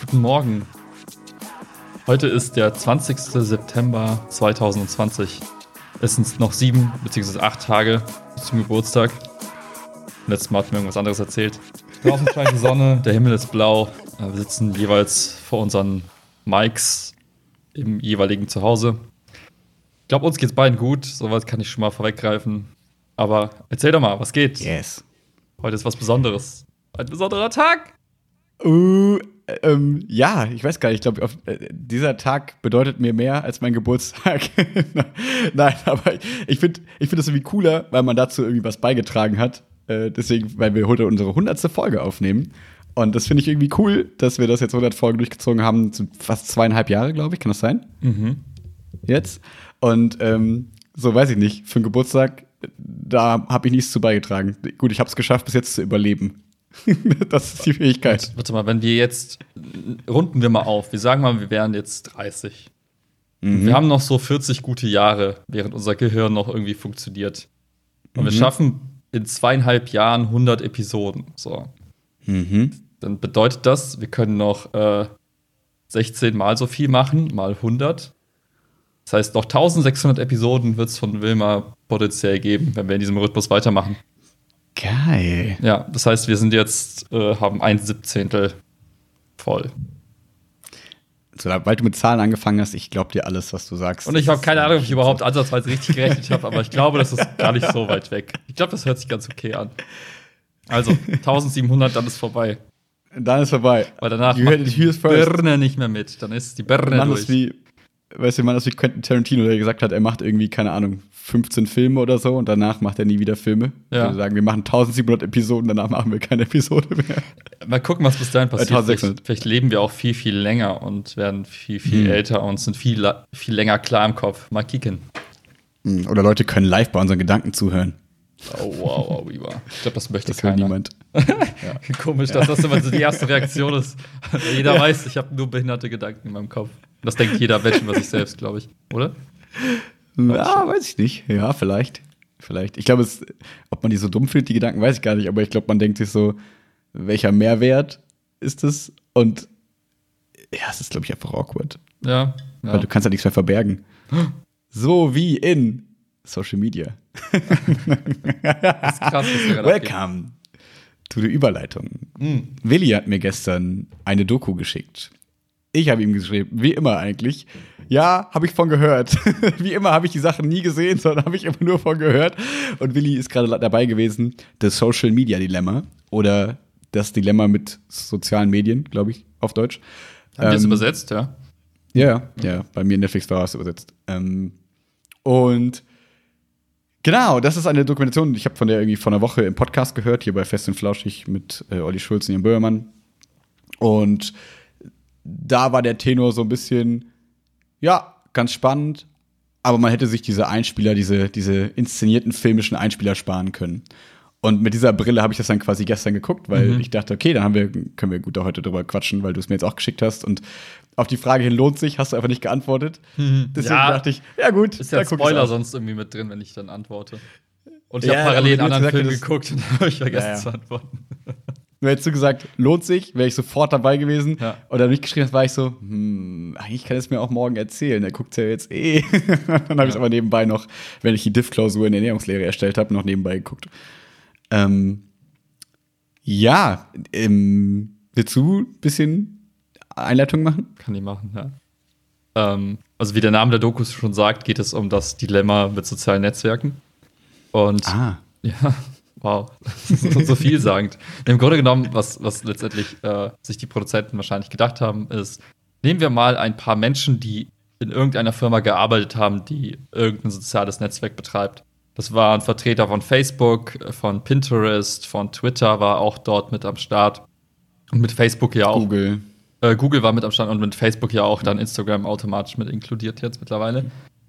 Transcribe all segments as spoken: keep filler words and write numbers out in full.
Guten Morgen. Heute ist der zwanzigster September zweitausendzwanzig. Es sind noch sieben bzw. acht Tage bis zum Geburtstag. Letztes Mal hat mir irgendwas anderes erzählt. Draußen scheint die Sonne, der Himmel ist blau. Wir sitzen jeweils vor unseren Mics im jeweiligen Zuhause. Ich glaube, uns geht's beiden gut. Soweit kann ich schon mal vorweggreifen. Aber erzähl doch mal, was geht? Yes. Heute ist was Besonderes. Ein besonderer Tag. Uh, ähm, ja, ich weiß gar nicht. Ich glaube, äh, dieser Tag bedeutet mir mehr als mein Geburtstag. Nein, aber ich finde ich find das irgendwie cooler, weil man dazu irgendwie was beigetragen hat. Äh, deswegen, weil wir heute unsere hundertste Folge aufnehmen. Und das finde ich irgendwie cool, dass wir das jetzt hundert Folgen durchgezogen haben. Sind fast zweieinhalb Jahre, glaube ich. Kann das sein? Mhm. Jetzt. Und ähm, so weiß ich nicht. Für den Geburtstag, da habe ich nichts zu beigetragen. Gut, ich habe es geschafft, bis jetzt zu überleben. Das ist die Fähigkeit. Warte mal, wenn wir jetzt, runden wir mal auf. Wir sagen mal, wir wären jetzt dreißig. Mhm. Wir haben noch so vierzig gute Jahre, während unser Gehirn noch irgendwie funktioniert. Und mhm. wir schaffen in zweieinhalb Jahren hundert Episoden. So. Mhm. Dann bedeutet das, wir können noch äh, sechzehn Mal so viel machen, mal hundert. Das heißt, noch eintausendsechshundert Episoden wird es von Wilma potenziell geben, wenn wir in diesem Rhythmus weitermachen. Geil. Ja, das heißt, wir sind jetzt, äh, haben ein Siebzehntel voll. Sobald du mit Zahlen angefangen hast, ich glaube dir alles, was du sagst. Und ich habe keine Ahnung, ob ich überhaupt ansatzweise richtig gerechnet habe, aber ich glaube, das ist gar nicht so weit weg. Ich glaube, das hört sich ganz okay an. Also, eintausendsiebenhundert, dann ist vorbei. Dann ist vorbei. Weil danach you macht die Birne nicht mehr mit. Dann ist die Birne Mann, durch. Das wie, weißt du, man, das wie Quentin Tarantino, der gesagt hat, er macht irgendwie, keine Ahnung, fünfzehn Filme oder so und danach macht er nie wieder Filme. Ja. Also sagen, wir machen eintausendsiebenhundert Episoden, danach machen wir keine Episode mehr. Mal gucken, was bis dahin passiert. eintausendsechshundert. Vielleicht, vielleicht leben wir auch viel, viel länger und werden viel, viel hm. älter und sind viel, viel länger klar im Kopf. Mal kicken. Oder Leute können live bei unseren Gedanken zuhören. Oh, wow, wow, Iva. Ich glaube, das möchte das will keiner. niemand. Ja. Komisch, dass das immer so die erste Reaktion ist. Jeder ja. weiß, ich habe nur behinderte Gedanken in meinem Kopf. Das denkt jeder Mensch über sich selbst, glaube ich. Oder? Ja, weiß ich nicht. Ja, vielleicht. Vielleicht. Ich glaube, ob man die so dumm findet, die Gedanken, weiß ich gar nicht. Aber ich glaube, man denkt sich so, welcher Mehrwert ist es? Und ja, es ist, glaube ich, einfach awkward. Ja. ja. Weil du kannst ja nichts mehr verbergen. So wie in Social Media. Das ist krass, was wir gerade Welcome to die Überleitung. Mhm. Willi hat mir gestern eine Doku geschickt. Ich habe ihm geschrieben, wie immer eigentlich. Ja, habe ich von gehört. Wie immer habe ich die Sachen nie gesehen, sondern habe ich immer nur von gehört. Und Willi ist gerade dabei gewesen, das Social Media Dilemma oder das Dilemma mit sozialen Medien, glaube ich, auf Deutsch. Haben wir es ähm, übersetzt, ja? Ja, ja, bei mir in Netflix war es übersetzt. Ähm, und genau, das ist eine Dokumentation, ich habe von der irgendwie vor einer Woche im Podcast gehört, hier bei Fest und Flauschig mit äh, Olli Schulz und Jan Böhmermann. Und da war der Tenor so ein bisschen, ja, ganz spannend, aber man hätte sich diese Einspieler, diese, diese inszenierten filmischen Einspieler sparen können. Und mit dieser Brille habe ich das dann quasi gestern geguckt, weil mhm. ich dachte, okay, dann haben wir, können wir gut da heute drüber quatschen, weil du es mir jetzt auch geschickt hast. Und auf die Frage hin, lohnt sich, hast du einfach nicht geantwortet. Mhm. Deswegen ja, dachte ich, ja gut. Ist ja ein Spoiler sonst irgendwie mit drin, wenn ich dann antworte. Und ich ja, habe parallel einen anderen Film gesagt, geguckt und habe ich vergessen ja, ja. zu antworten. Nur hättest du gesagt, lohnt sich, wäre ich sofort dabei gewesen. Ja. Oder nicht geschrieben hast, war ich so, hm, eigentlich kann es mir auch morgen erzählen. Der guckt ja jetzt eh. Dann habe ich es ja. aber nebenbei noch, wenn ich die Diff-Klausur in der Ernährungslehre erstellt habe, noch nebenbei geguckt. Ähm, ja, ähm, willst du ein bisschen Einleitung machen? Kann die machen, ja. Ähm, also wie der Name der Dokus schon sagt, geht es um das Dilemma mit sozialen Netzwerken. Und ah. ja, wow, das ist so vielsagend. Im Grunde genommen, was, was letztendlich äh, sich die Produzenten wahrscheinlich gedacht haben, ist, nehmen wir mal ein paar Menschen, die in irgendeiner Firma gearbeitet haben, die irgendein soziales Netzwerk betreibt. Das waren Vertreter von Facebook, von Pinterest, von Twitter war auch dort mit am Start. Und mit Facebook ja auch. Google. Äh, Google war mit am Start und mit Facebook ja auch dann Instagram automatisch mit inkludiert jetzt mittlerweile.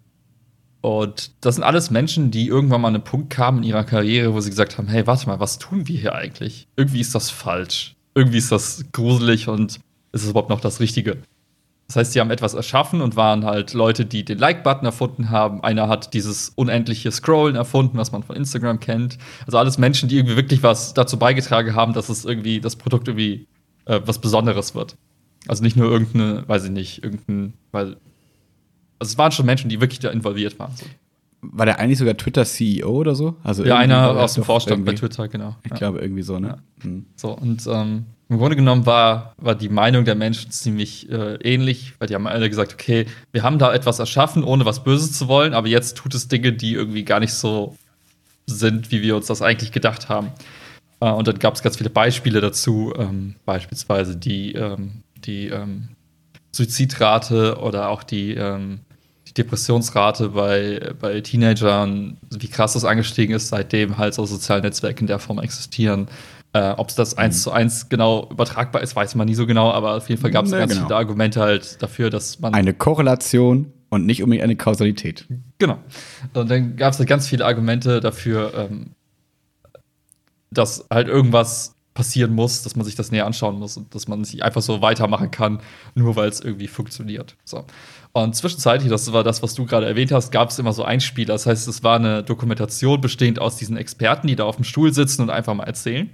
Und das sind alles Menschen, die irgendwann mal an einen Punkt kamen in ihrer Karriere, wo sie gesagt haben, hey, warte mal, was tun wir hier eigentlich? Irgendwie ist das falsch. Irgendwie ist das gruselig und ist es überhaupt noch das Richtige? Das heißt, sie haben etwas erschaffen und waren halt Leute, die den Like-Button erfunden haben. Einer hat dieses unendliche Scrollen erfunden, was man von Instagram kennt. Also alles Menschen, die irgendwie wirklich was dazu beigetragen haben, dass es irgendwie das Produkt irgendwie äh, was Besonderes wird. Also nicht nur irgendeine, weiß ich nicht, irgendein, weil, also es waren schon Menschen, die wirklich da involviert waren. So. War der eigentlich sogar Twitter-C E O oder so? Also ja, einer aus aus dem Vorstand bei Twitter, genau. Ich ja. glaube, irgendwie so, ne? Ja. Hm. So, und ähm, im Grunde genommen war, war die Meinung der Menschen ziemlich äh, ähnlich, weil die haben alle gesagt, okay, wir haben da etwas erschaffen, ohne was Böses zu wollen, aber jetzt tut es Dinge, die irgendwie gar nicht so sind, wie wir uns das eigentlich gedacht haben. Äh, und dann gab es ganz viele Beispiele dazu, ähm, beispielsweise die, ähm, die ähm, Suizidrate oder auch die, ähm, die Depressionsrate bei, bei Teenagern, wie krass das angestiegen ist, seitdem halt so soziale Netzwerke in der Form existieren. Äh, Ob es das eins mhm. zu eins genau übertragbar ist, weiß man nie so genau, aber auf jeden Fall gab es ja, ganz genau. viele Argumente halt dafür, dass man. Eine Korrelation und nicht unbedingt eine Kausalität. Genau. Und dann gab es halt ganz viele Argumente dafür, ähm, dass halt irgendwas passieren muss, dass man sich das näher anschauen muss und dass man nicht einfach so weitermachen kann, nur weil es irgendwie funktioniert. So. Und zwischenzeitlich, das war das, was du gerade erwähnt hast, gab es immer so Einspieler. Das heißt, es war eine Dokumentation bestehend aus diesen Experten, die da auf dem Stuhl sitzen und einfach mal erzählen.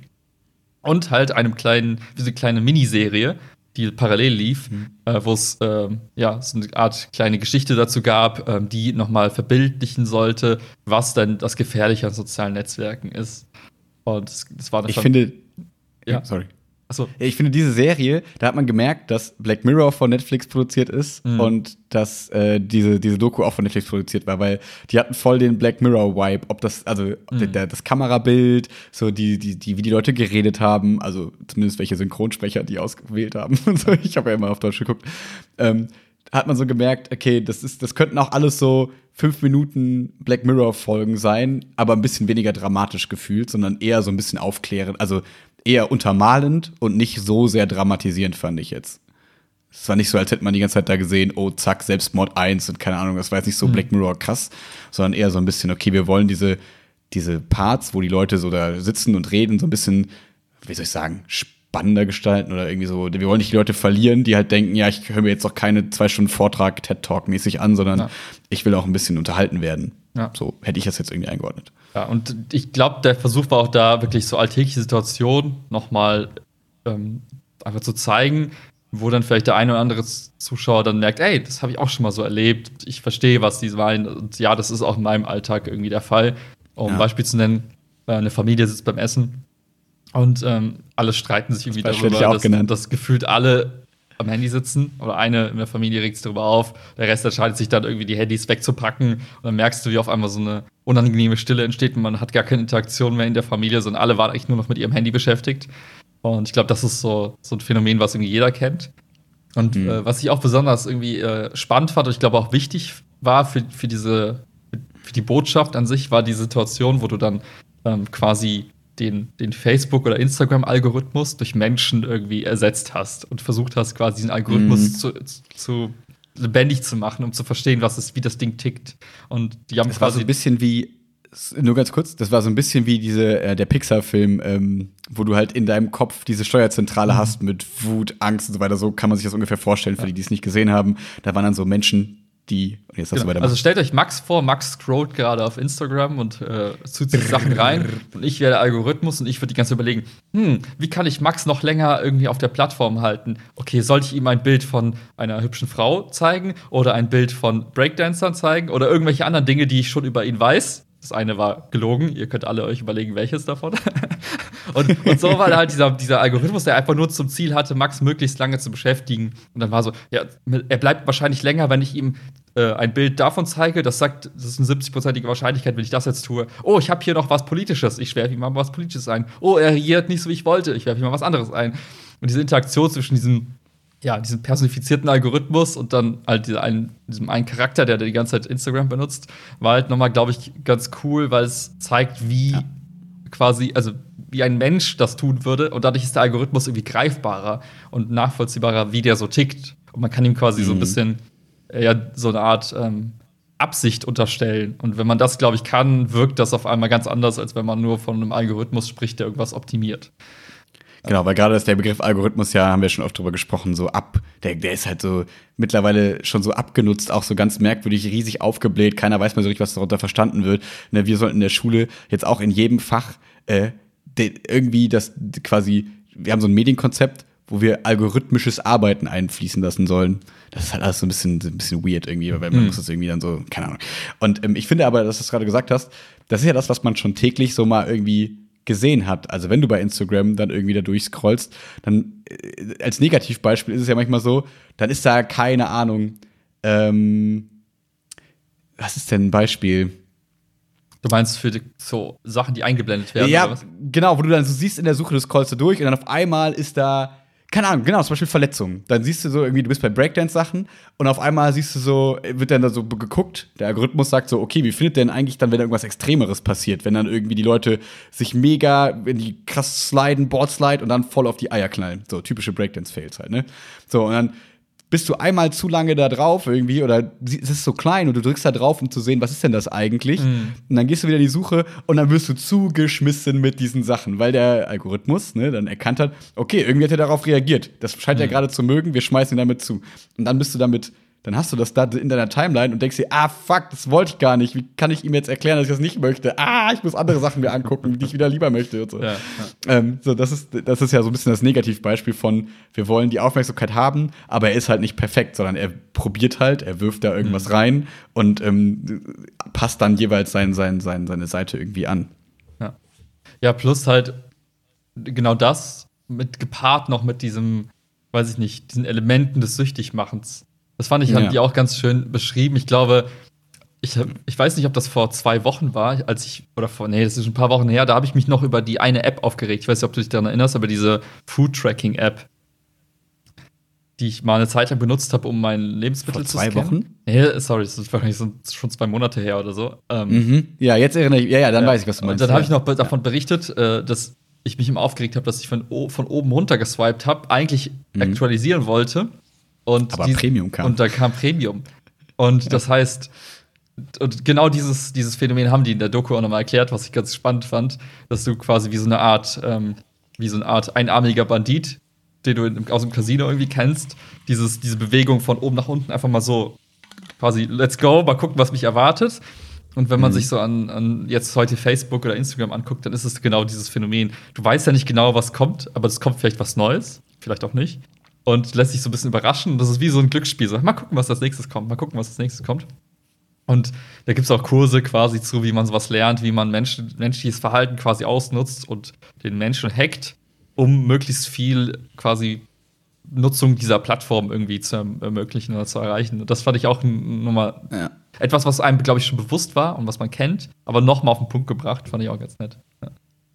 Und halt einem kleinen, wie so eine kleine Miniserie, die parallel lief, mhm. äh, wo es äh, ja, so eine Art kleine Geschichte dazu gab, äh, die nochmal verbildlichen sollte, was denn das Gefährliche an sozialen Netzwerken ist. Und das, das war dann Ich finde, ja, sorry. Achso. Ich finde, diese Serie, da hat man gemerkt, dass Black Mirror von Netflix produziert ist mhm. und dass äh, diese, diese Doku auch von Netflix produziert war, weil die hatten voll den Black Mirror-Vibe. Ob das, also mhm. der, das Kamerabild, so die, die, die, wie die Leute geredet haben, also zumindest welche Synchronsprecher die ausgewählt haben und so. Ich habe ja immer auf Deutsch geguckt. Ähm, hat man so gemerkt, okay, das ist, das könnten auch alles so fünf Minuten Black Mirror-Folgen sein, aber ein bisschen weniger dramatisch gefühlt, sondern eher so ein bisschen aufklärend, also eher untermalend und nicht so sehr dramatisierend, fand ich jetzt. Es war nicht so, als hätte man die ganze Zeit da gesehen, oh, zack, Selbstmord eins und keine Ahnung, das war jetzt nicht so mhm. Black Mirror krass, sondern eher so ein bisschen, okay, wir wollen diese, diese Parts, wo die Leute so da sitzen und reden, so ein bisschen, wie soll ich sagen, spannender gestalten oder irgendwie so. Wir wollen nicht die Leute verlieren, die halt denken, ja, ich höre mir jetzt auch keine zwei Stunden Vortrag TED-Talk-mäßig an, sondern ja. ich will auch ein bisschen unterhalten werden. Ja. So hätte ich das jetzt irgendwie eingeordnet. Ja, und ich glaube, der Versuch war auch da, wirklich so alltägliche Situationen nochmal ähm, einfach zu zeigen, wo dann vielleicht der eine oder andere Zuschauer dann merkt, ey, das habe ich auch schon mal so erlebt, ich verstehe, was die meinen. Und ja, das ist auch in meinem Alltag irgendwie der Fall. Um ja. ein Beispiel zu nennen, eine Familie sitzt beim Essen und ähm, alle streiten sich irgendwie das darüber, ich auch dass, genannt. dass gefühlt alle am Handy sitzen oder eine in der Familie regt sich darüber auf, der Rest entscheidet sich dann irgendwie die Handys wegzupacken und dann merkst du, wie auf einmal so eine unangenehme Stille entsteht und man hat gar keine Interaktion mehr in der Familie, sondern alle waren eigentlich nur noch mit ihrem Handy beschäftigt. Und ich glaube, das ist so, so ein Phänomen, was irgendwie jeder kennt. Und mhm. äh, was ich auch besonders irgendwie äh, spannend fand und ich glaube auch wichtig war für, für diese, für die Botschaft an sich, war die Situation, wo du dann ähm, quasi den, den Facebook- oder Instagram-Algorithmus durch Menschen irgendwie ersetzt hast und versucht hast, quasi diesen Algorithmus mhm. zu, zu lebendig zu machen, um zu verstehen, was ist, wie das Ding tickt. Und die haben das war so ein bisschen wie, nur ganz kurz, das war so ein bisschen wie diese, äh, der Pixar-Film, ähm, wo du halt in deinem Kopf diese Steuerzentrale mhm. hast mit Wut, Angst und so weiter. So kann man sich das ungefähr vorstellen, für ja. die, die es nicht gesehen haben. Da waren dann so Menschen, die, und jetzt genau. Also stellt euch Max vor, Max scrollt gerade auf Instagram und äh, zieht sich Sachen rein und ich wäre der Algorithmus und ich würde die ganze Zeit überlegen, hm, wie kann ich Max noch länger irgendwie auf der Plattform halten? Okay, sollte ich ihm ein Bild von einer hübschen Frau zeigen oder ein Bild von Breakdancern zeigen oder irgendwelche anderen Dinge, die ich schon über ihn weiß? Das eine war gelogen, ihr könnt alle euch überlegen, welches davon. und, und so war halt dieser, dieser Algorithmus, der einfach nur zum Ziel hatte, Max möglichst lange zu beschäftigen. Und dann war so, ja, er bleibt wahrscheinlich länger, wenn ich ihm äh, ein Bild davon zeige. Das sagt, das ist eine siebzig-prozentige Wahrscheinlichkeit, wenn ich das jetzt tue. Oh, ich habe hier noch was Politisches. Ich werfe ihm mal was Politisches ein. Oh, er reagiert nicht so, wie ich wollte. Ich werfe ihm mal was anderes ein. Und diese Interaktion zwischen diesem ja, diesen personifizierten Algorithmus und dann halt diese einen, diesem einen Charakter, der die ganze Zeit Instagram benutzt, war halt nochmal, glaube ich, ganz cool, weil es zeigt, wie ja. quasi, also wie ein Mensch das tun würde und dadurch ist der Algorithmus irgendwie greifbarer und nachvollziehbarer, wie der so tickt. Und man kann ihm quasi mhm. so ein bisschen ja, so eine Art ähm, Absicht unterstellen. Und wenn man das, glaube ich, kann, wirkt das auf einmal ganz anders, als wenn man nur von einem Algorithmus spricht, der irgendwas optimiert. Genau, weil gerade ist der Begriff Algorithmus, ja, haben wir schon oft drüber gesprochen, so ab, der, der ist halt so mittlerweile schon so abgenutzt, auch so ganz merkwürdig, riesig aufgebläht, keiner weiß mehr so richtig, was darunter verstanden wird. Ne, wir sollten in der Schule jetzt auch in jedem Fach äh, de, irgendwie das quasi, wir haben so ein Medienkonzept, wo wir algorithmisches Arbeiten einfließen lassen sollen. Das ist halt alles so ein bisschen, so ein bisschen weird irgendwie, weil man mhm. muss das irgendwie dann so, keine Ahnung. Und ähm, ich finde aber, dass du es gerade gesagt hast, das ist ja das, was man schon täglich so mal irgendwie gesehen hat. Also wenn du bei Instagram dann irgendwie da durchscrollst, dann äh, als Negativbeispiel ist es ja manchmal so, dann ist da, keine Ahnung, ähm, was ist denn ein Beispiel? Du meinst für die, so Sachen, die eingeblendet werden? Ja, oder was? Genau, wo du dann so siehst in der Suche, du scrollst du durch und dann auf einmal ist da, keine Ahnung, genau, zum Beispiel Verletzungen. Dann siehst du so irgendwie, du bist bei Breakdance-Sachen und auf einmal siehst du so, wird dann da so geguckt, der Algorithmus sagt so, okay, wie findet der denn eigentlich dann, wenn irgendwas Extremeres passiert? Wenn dann irgendwie die Leute sich mega in die krass sliden, Boardslide und dann voll auf die Eier knallen. So typische Breakdance-Fails halt, ne? So, und dann bist du einmal zu lange da drauf irgendwie oder es ist so klein und du drückst da drauf, um zu sehen, was ist denn das eigentlich? Mm. Und dann gehst du wieder in die Suche und dann wirst du zugeschmissen mit diesen Sachen, weil der Algorithmus, ne, dann erkannt hat, okay, irgendwie hat er darauf reagiert. Das scheint mm. er gerade zu mögen, wir schmeißen ihn damit zu. Und dann bist du damit, dann hast du das da in deiner Timeline und denkst dir, ah, fuck, das wollte ich gar nicht. Wie kann ich ihm jetzt erklären, dass ich das nicht möchte? Ah, ich muss andere Sachen mir angucken, die ich wieder lieber möchte und so. Ja, ja. Ähm, so das ist, das ist ja so ein bisschen das Negativbeispiel von, wir wollen die Aufmerksamkeit haben, aber er ist halt nicht perfekt, sondern er probiert halt, er wirft da irgendwas mhm. rein und ähm, passt dann jeweils sein, sein, sein, seine Seite irgendwie an. Ja. Ja, plus halt genau das mit gepaart noch mit diesem, weiß ich nicht, diesen Elementen des Süchtigmachens. Das fand ich, haben ja. die auch ganz schön beschrieben. Ich glaube, ich, ich weiß nicht, ob das vor zwei Wochen war, als ich, oder vor, nee, das ist schon ein paar Wochen her, da habe ich mich noch über die eine App aufgeregt. Ich weiß nicht, ob du dich daran erinnerst, aber diese Food-Tracking-App, die ich mal eine Zeit lang benutzt habe, um mein Lebensmittel vor zu scannen. Vor zwei Wochen? Nee, sorry, das ist wahrscheinlich schon zwei Monate her oder so. Ähm, mhm. Ja, jetzt erinnere ich, ja, ja, dann ja. weiß ich, was du meinst. Und dann habe ich noch davon berichtet, äh, dass ich mich immer aufgeregt habe, dass ich von, von oben runter geswiped habe, eigentlich mhm. aktualisieren wollte. Und aber dies, Premium kam. Und da kam Premium. Und ja. das heißt, und genau dieses, dieses Phänomen haben die in der Doku auch nochmal erklärt, was ich ganz spannend fand, dass du quasi wie so eine Art, ähm, wie so eine Art einarmiger Bandit, den du in, aus dem Casino irgendwie kennst, dieses, diese Bewegung von oben nach unten einfach mal so quasi, let's go, mal gucken, was mich erwartet. Und wenn man mhm. sich so an, an jetzt heute Facebook oder Instagram anguckt, dann ist es genau dieses Phänomen. Du weißt ja nicht genau, was kommt, aber es kommt vielleicht was Neues, vielleicht auch nicht. Und lässt sich so ein bisschen überraschen. Das ist wie so ein Glücksspiel. So, mal gucken, was als nächstes kommt. Mal gucken, was als nächstes kommt. Und da gibt es auch Kurse quasi zu, wie man sowas lernt, wie man Mensch, menschliches Verhalten quasi ausnutzt und den Menschen hackt, um möglichst viel quasi Nutzung dieser Plattform irgendwie zu ermöglichen oder zu erreichen. Und das fand ich auch nochmal ja. etwas, was einem, glaube ich, schon bewusst war und was man kennt, aber nochmal auf den Punkt gebracht, fand ich auch ganz nett. Ja.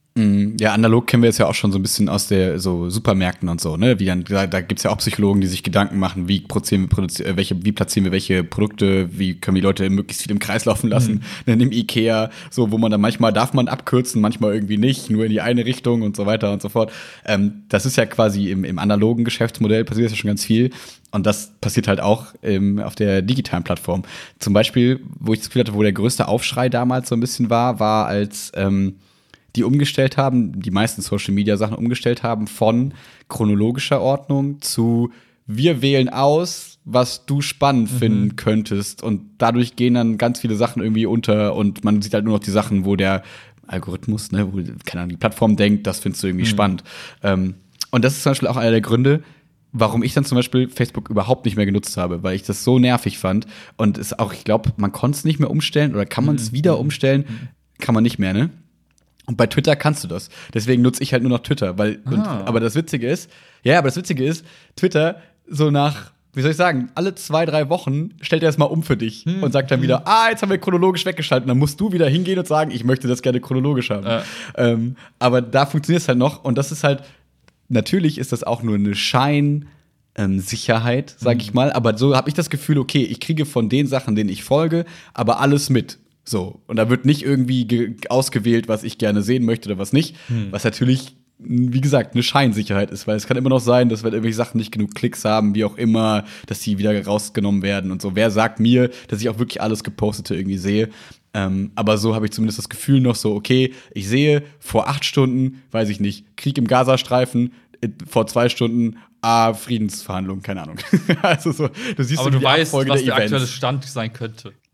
Ja, analog kennen wir jetzt ja auch schon so ein bisschen aus der so Supermärkten und so, ne? Wie dann, da, da gibt's ja auch Psychologen, die sich Gedanken machen, wie platzieren wir, welche, wie platzieren wir welche Produkte, wie können wir die Leute möglichst viel im Kreis laufen lassen. Mhm. Dann im Ikea, so wo man dann manchmal darf man abkürzen, manchmal irgendwie nicht, nur in die eine Richtung und so weiter und so fort. Ähm, das ist ja quasi im, im analogen Geschäftsmodell passiert das ja schon ganz viel. Und das passiert halt auch ähm, auf der digitalen Plattform. Zum Beispiel, wo ich das Gefühl hatte, wo der größte Aufschrei damals so ein bisschen war, war als ähm, die umgestellt haben, die meisten Social-Media-Sachen umgestellt haben von chronologischer Ordnung zu wir wählen aus, was du spannend mhm. finden könntest. Und dadurch gehen dann ganz viele Sachen irgendwie unter und man sieht halt nur noch die Sachen, wo der Algorithmus, ne, wo, keine Ahnung, die Plattform denkt, das findest du irgendwie mhm. spannend. Ähm, und das ist zum Beispiel auch einer der Gründe, warum ich dann zum Beispiel Facebook überhaupt nicht mehr genutzt habe, weil ich das so nervig fand. Und es auch, ich glaube, man konnte es nicht mehr umstellen oder kann man es mhm. wieder umstellen? Mhm. Kann man nicht mehr, ne? Und bei Twitter kannst du das. Deswegen nutze ich halt nur noch Twitter. Weil, ah. und, aber das Witzige ist, ja, aber das Witzige ist, Twitter so nach, wie soll ich sagen, alle zwei, drei Wochen stellt er es mal um für dich hm. und sagt dann wieder, ah, jetzt haben wir chronologisch weggeschaltet. Und dann musst du wieder hingehen und sagen, ich möchte das gerne chronologisch haben. Ja. Ähm, aber da funktioniert es halt noch. Und das ist halt, natürlich ist das auch nur eine Schein- Ähm, Sicherheit, sag ich mal. Aber so habe ich das Gefühl, okay, ich kriege von den Sachen, denen ich folge, aber alles mit. So. Und da wird nicht irgendwie ge- ausgewählt, was ich gerne sehen möchte oder was nicht. Hm. Was natürlich, wie gesagt, eine Scheinsicherheit ist. Weil es kann immer noch sein, dass wenn irgendwelche Sachen nicht genug Klicks haben, wie auch immer, dass die wieder rausgenommen werden und so. Wer sagt mir, dass ich auch wirklich alles Gepostete irgendwie sehe? Ähm, aber so habe ich zumindest das Gefühl noch so, okay, ich sehe vor acht Stunden, weiß ich nicht, Krieg im Gazastreifen, vor zwei Stunden ah, Friedensverhandlungen, keine Ahnung. Also so, du siehst aber so du weißt, was der, der aktuelle Stand sein könnte. So.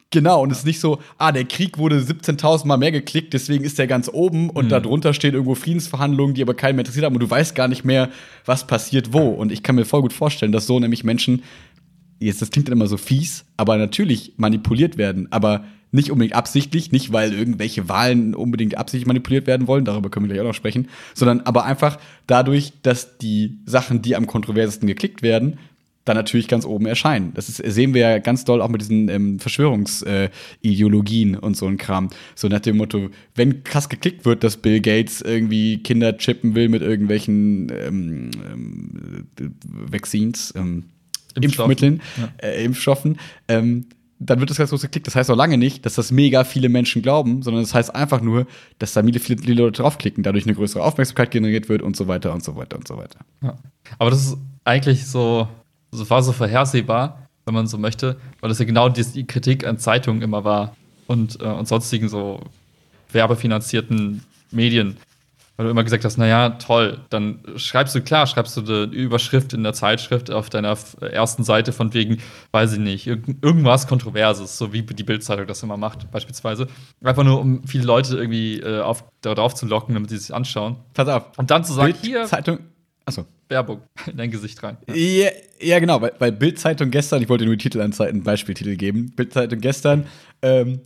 Genau, und es ist nicht so, ah, der Krieg wurde siebzehntausend Mal mehr geklickt, deswegen ist der ganz oben und mhm. darunter stehen irgendwo Friedensverhandlungen, die aber keinen mehr interessiert haben und du weißt gar nicht mehr, was passiert wo. Und ich kann mir voll gut vorstellen, dass so nämlich Menschen, jetzt das klingt dann immer so fies, aber natürlich manipuliert werden, aber nicht unbedingt absichtlich, nicht weil irgendwelche Wahlen unbedingt absichtlich manipuliert werden wollen, darüber können wir gleich auch noch sprechen, sondern aber einfach dadurch, dass die Sachen, die am kontroversesten geklickt werden, dann natürlich ganz oben erscheinen. Das ist, sehen wir ja ganz doll auch mit diesen ähm, Verschwörungsideologien äh, und so ein Kram. So nach dem Motto, wenn krass geklickt wird, dass Bill Gates irgendwie Kinder chippen will mit irgendwelchen ähm, ähm, Vaccines, ähm, Impfmitteln, ja. äh, Impfstoffen, ähm, dann wird das ganz groß geklickt. Das heißt noch lange nicht, dass das mega viele Menschen glauben, sondern das heißt einfach nur, dass da viele, viele Leute draufklicken, dadurch eine größere Aufmerksamkeit generiert wird und so weiter und so weiter und so weiter. Ja. Aber das ist eigentlich so Das war so vorhersehbar, wenn man so möchte, weil das ja genau die, die Kritik an Zeitungen immer war und, äh, und sonstigen so werbefinanzierten Medien. Weil du immer gesagt hast, naja, toll, dann schreibst du, klar, schreibst du eine Überschrift in der Zeitschrift auf deiner ersten Seite von wegen, weiß ich nicht, irg- irgendwas Kontroverses, so wie die Bild-Zeitung das immer macht, beispielsweise. Einfach nur, um viele Leute irgendwie äh, auf, darauf zu locken, damit sie sich anschauen. Pass auf. Und dann zu sagen, Bild, hier, Zeitung, achso. Werbung in dein Gesicht rein. Ja, ja, ja genau, weil, weil Bild-Zeitung gestern, ich wollte nur die Titelanzeigen, einen Beispieltitel geben. Bild-Zeitung gestern, ähm,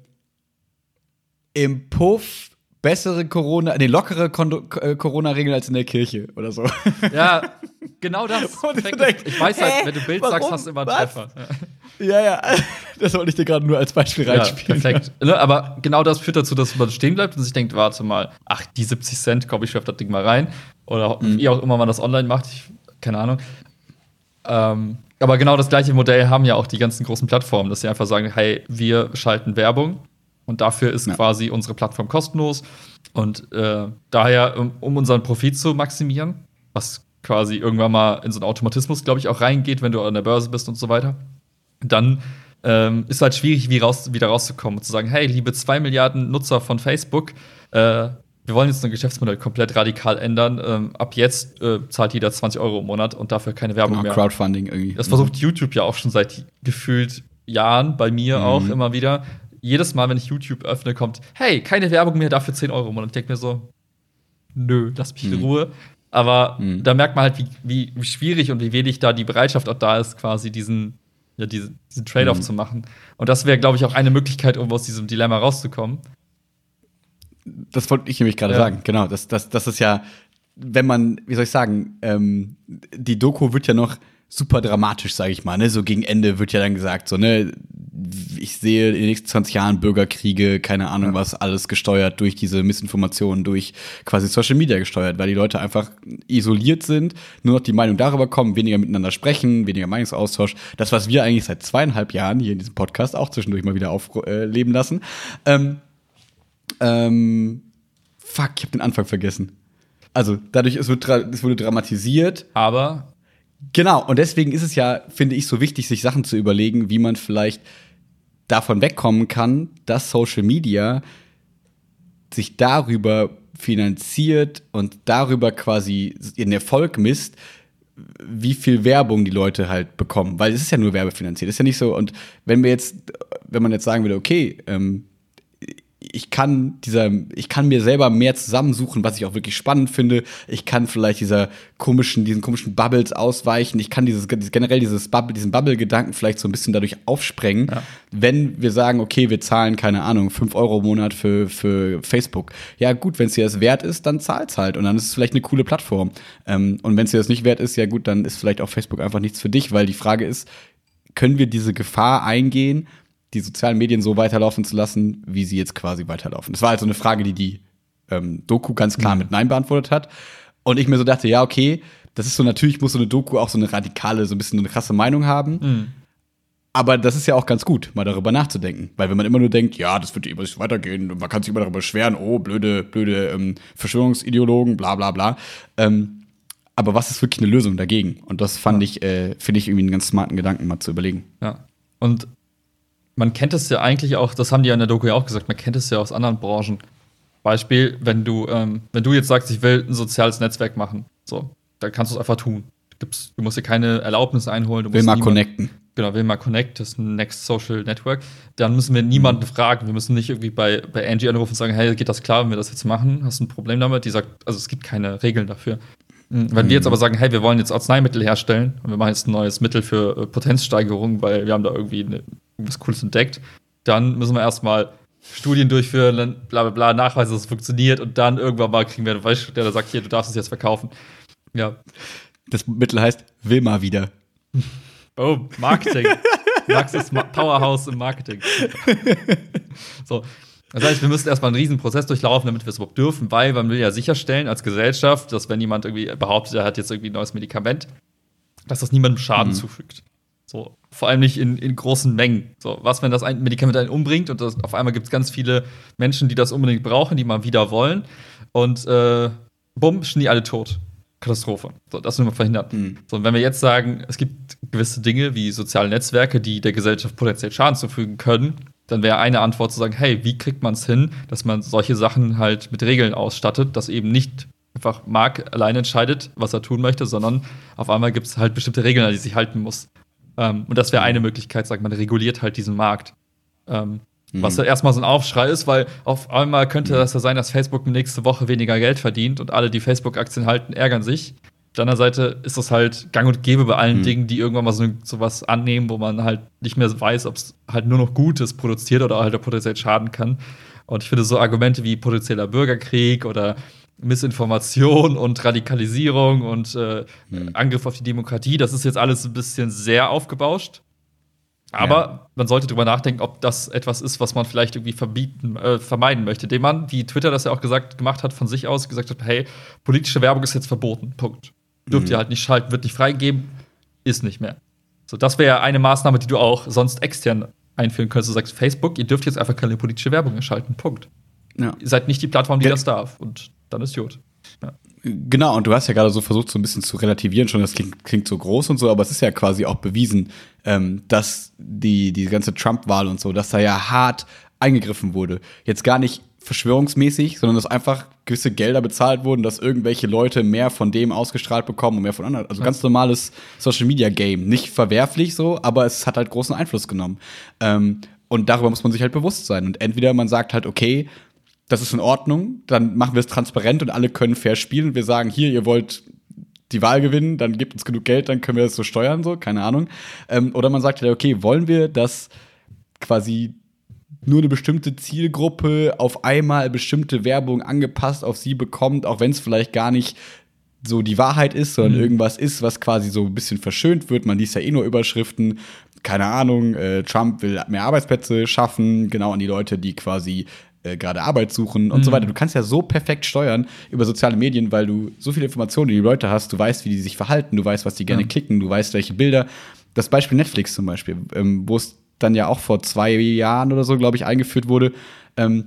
im Puff bessere Corona, nee, lockere Kondo- äh, Corona-Regeln als in der Kirche oder so. Ja, genau das. Denkst, ich weiß halt, hä? wenn du Bild Warum? sagst, hast du immer einen Was? Treffer. Ja, ja, das wollte ich dir gerade nur als Beispiel Ja, reinspielen. perfekt. Ne, aber genau das führt dazu, dass man stehen bleibt und sich denkt, warte mal, ach, die siebzig Cent, komm, ich schreibe das Ding mal rein. Oder mhm. wie auch immer man das online macht, ich, keine Ahnung. Ähm, aber genau das gleiche Modell haben ja auch die ganzen großen Plattformen, dass sie einfach sagen, hey, wir schalten Werbung und dafür ist ja. quasi unsere Plattform kostenlos. Und äh, daher, um, um unseren Profit zu maximieren, was quasi irgendwann mal in so einen Automatismus, glaube ich, auch reingeht, wenn du an der Börse bist und so weiter, dann ähm, ist halt schwierig, wie raus, wieder rauszukommen und zu sagen, hey, liebe zwei Milliarden Nutzer von Facebook, äh, wir wollen jetzt unser Geschäftsmodell komplett radikal ändern. Ähm, ab jetzt äh, zahlt jeder zwanzig Euro im Monat und dafür keine Werbung genau, mehr. Crowdfunding irgendwie. Das versucht YouTube ja auch schon seit gefühlt Jahren, bei mir mhm. auch immer wieder. Jedes Mal, wenn ich YouTube öffne, kommt, hey, keine Werbung mehr, dafür zehn Euro im Monat. Ich denke mir so, nö, lass mich in mhm. Ruhe. Aber mhm. da merkt man halt, wie, wie, wie schwierig und wie wenig da die Bereitschaft auch da ist, quasi diesen, ja, diese, diesen Trade-off mhm. zu machen. Und das wäre, glaube ich, auch eine Möglichkeit, um aus diesem Dilemma rauszukommen. Das wollte ich nämlich gerade ja. sagen, genau. Das, das, das ist ja, wenn man, wie soll ich sagen, ähm, die Doku wird ja noch super dramatisch, sage ich mal. Ne? So gegen Ende wird ja dann gesagt, so, ne, ich sehe in den nächsten zwanzig Jahren Bürgerkriege, keine Ahnung ja. was, alles gesteuert durch diese Missinformationen, durch quasi Social Media gesteuert, weil die Leute einfach isoliert sind, nur noch die Meinung darüber kommen, weniger miteinander sprechen, weniger Meinungsaustausch. Das, was wir eigentlich seit zweieinhalb Jahren hier in diesem Podcast auch zwischendurch mal wieder aufleben äh, lassen. Ähm, ähm, fuck, ich habe den Anfang vergessen. Also, dadurch, es, wird dra- es wurde dramatisiert. Aber genau, und deswegen ist es ja, finde ich, so wichtig, sich Sachen zu überlegen, wie man vielleicht davon wegkommen kann, dass Social Media sich darüber finanziert und darüber quasi ihren Erfolg misst, wie viel Werbung die Leute halt bekommen. Weil es ist ja nur werbefinanziert. Es ist ja nicht so, und wenn wir jetzt, wenn man jetzt sagen würde, okay, ähm, ich kann dieser, ich kann mir selber mehr zusammensuchen, was ich auch wirklich spannend finde. Ich kann vielleicht dieser komischen, diesen komischen Bubbles ausweichen. Ich kann dieses, generell dieses Bubble, diesen Bubble-Gedanken vielleicht so ein bisschen dadurch aufsprengen, ja. wenn wir sagen, okay, wir zahlen, keine Ahnung, fünf Euro im Monat für, für Facebook. Ja, gut, wenn es dir das wert ist, dann zahlt's halt. Und dann ist es vielleicht eine coole Plattform. Ähm, und wenn es dir das nicht wert ist, ja gut, dann ist vielleicht auch Facebook einfach nichts für dich, weil die Frage ist, können wir diese Gefahr eingehen, die sozialen Medien so weiterlaufen zu lassen, wie sie jetzt quasi weiterlaufen. Das war also eine Frage, die die ähm, Doku ganz klar mhm. mit Nein beantwortet hat. Und ich mir so dachte, ja, okay, das ist so, natürlich muss so eine Doku auch so eine radikale, so ein bisschen eine krasse Meinung haben. Mhm. Aber das ist ja auch ganz gut, mal darüber nachzudenken. Weil wenn man immer nur denkt, ja, das wird immer weitergehen und man kann sich immer darüber beschweren, oh, blöde, blöde ähm, Verschwörungsideologen, bla bla bla. Ähm, aber was ist wirklich eine Lösung dagegen? Und das fand ja. ich, äh, finde ich irgendwie einen ganz smarten Gedanken, mal zu überlegen. Ja, und man kennt es ja eigentlich auch, das haben die ja in der Doku ja auch gesagt, man kennt es ja aus anderen Branchen. Beispiel, wenn du, ähm, wenn du jetzt sagst, ich will ein soziales Netzwerk machen, so, dann kannst du es einfach tun. Du, gibst, du musst dir keine Erlaubnis einholen. Du will musst mal niemand, connecten. genau, Wilma Connect, das ist ein Next Social Network, dann müssen wir niemanden mhm. fragen. Wir müssen nicht irgendwie bei, bei Angie anrufen und sagen, hey, geht das klar, wenn wir das jetzt machen? Hast du ein Problem damit? Die sagt, also es gibt keine Regeln dafür. Wenn mhm. wir jetzt aber sagen, hey, wir wollen jetzt Arzneimittel herstellen und wir machen jetzt ein neues Mittel für äh, Potenzsteigerung, weil wir haben da irgendwie ne, was Cooles entdeckt, dann müssen wir erstmal Studien durchführen, dann bla bla bla, nachweisen, dass es funktioniert und dann irgendwann mal kriegen wir einen Beispiel, der da sagt, hier, du darfst es jetzt verkaufen. Ja. Das Mittel heißt Wilma wieder. Oh, Marketing. Max ist Ma- Powerhouse im Marketing. So. Das heißt, wir müssen erstmal einen riesen Prozess durchlaufen, damit wir es überhaupt dürfen, weil man will ja sicherstellen als Gesellschaft, dass wenn jemand irgendwie behauptet, er hat jetzt irgendwie ein neues Medikament, dass das niemandem Schaden mhm. zufügt. So, vor allem nicht in, in großen Mengen. So, was, wenn das ein Medikament einen umbringt und das, auf einmal gibt es ganz viele Menschen, die das unbedingt brauchen, die mal wieder wollen und äh, bumm, sind die alle tot. Katastrophe. So, das müssen wir verhindern. Mhm. So, und wenn wir jetzt sagen, es gibt gewisse Dinge wie soziale Netzwerke, die der Gesellschaft potenziell Schaden zufügen können, dann wäre eine Antwort zu sagen, hey, wie kriegt man es hin, dass man solche Sachen halt mit Regeln ausstattet, dass eben nicht einfach Mark allein entscheidet, was er tun möchte, sondern auf einmal gibt es halt bestimmte Regeln, an die sich halten muss. Ähm, und das wäre eine Möglichkeit, sagt man, reguliert halt diesen Markt. Ähm, mhm. Was ja erstmal so ein Aufschrei ist, weil auf einmal könnte mhm. das ja sein, dass Facebook nächste Woche weniger Geld verdient und alle, die Facebook-Aktien halten, ärgern sich. Auf der anderen Seite ist das halt gang und gäbe bei allen mhm. Dingen, die irgendwann mal so, so was annehmen, wo man halt nicht mehr weiß, ob es halt nur noch Gutes produziert oder halt potenziell schaden kann. Und ich finde so Argumente wie potenzieller Bürgerkrieg oder Missinformation und Radikalisierung und äh, mhm. Angriff auf die Demokratie, das ist jetzt alles ein bisschen sehr aufgebauscht. Aber ja. man sollte drüber nachdenken, ob das etwas ist, was man vielleicht irgendwie verbieten, äh, vermeiden möchte. Dem man, wie Twitter das ja auch gesagt gemacht hat, von sich aus gesagt hat, hey, politische Werbung ist jetzt verboten. Punkt. Dürft mhm. ihr halt nicht schalten, wird nicht freigegeben, ist nicht mehr. So, das wäre ja eine Maßnahme, die du auch sonst extern einführen könntest. Du sagst, Facebook, ihr dürft jetzt einfach keine politische Werbung mehr schalten. Punkt. Ja. Ihr seid nicht die Plattform, die Ge- das darf. Und dann ist gut. Ja. Genau, und du hast ja gerade so versucht, so ein bisschen zu relativieren schon, das klingt, klingt so groß und so, aber es ist ja quasi auch bewiesen, ähm, dass die, die ganze Trump-Wahl und so, dass da ja hart eingegriffen wurde. Jetzt gar nicht verschwörungsmäßig, sondern dass einfach gewisse Gelder bezahlt wurden, dass irgendwelche Leute mehr von dem ausgestrahlt bekommen und mehr von anderen. Also ja. ganz normales Social-Media-Game. Nicht verwerflich so, aber es hat halt großen Einfluss genommen. Ähm, und darüber muss man sich halt bewusst sein. Und entweder man sagt halt, okay, das ist in Ordnung, dann machen wir es transparent und alle können fair spielen. Wir sagen, hier, ihr wollt die Wahl gewinnen, dann gebt uns genug Geld, dann können wir das so steuern, so, keine Ahnung. Ähm, oder man sagt halt, okay, wollen wir, dass quasi nur eine bestimmte Zielgruppe auf einmal bestimmte Werbung angepasst auf sie bekommt, auch wenn es vielleicht gar nicht so die Wahrheit ist, sondern mhm. irgendwas ist, was quasi so ein bisschen verschönt wird. Man liest ja eh nur Überschriften, keine Ahnung, äh, Trump will mehr Arbeitsplätze schaffen, genau an die Leute, die quasi äh, gerade Arbeit suchen und mhm. so weiter. Du kannst ja so perfekt steuern über soziale Medien, weil du so viele Informationen über die Leute hast, du weißt, wie die sich verhalten, du weißt, was die gerne ja. klicken, du weißt, welche Bilder. Das Beispiel Netflix zum Beispiel, ähm, wo es dann ja auch vor zwei Jahren oder so, glaube ich, eingeführt wurde, ähm,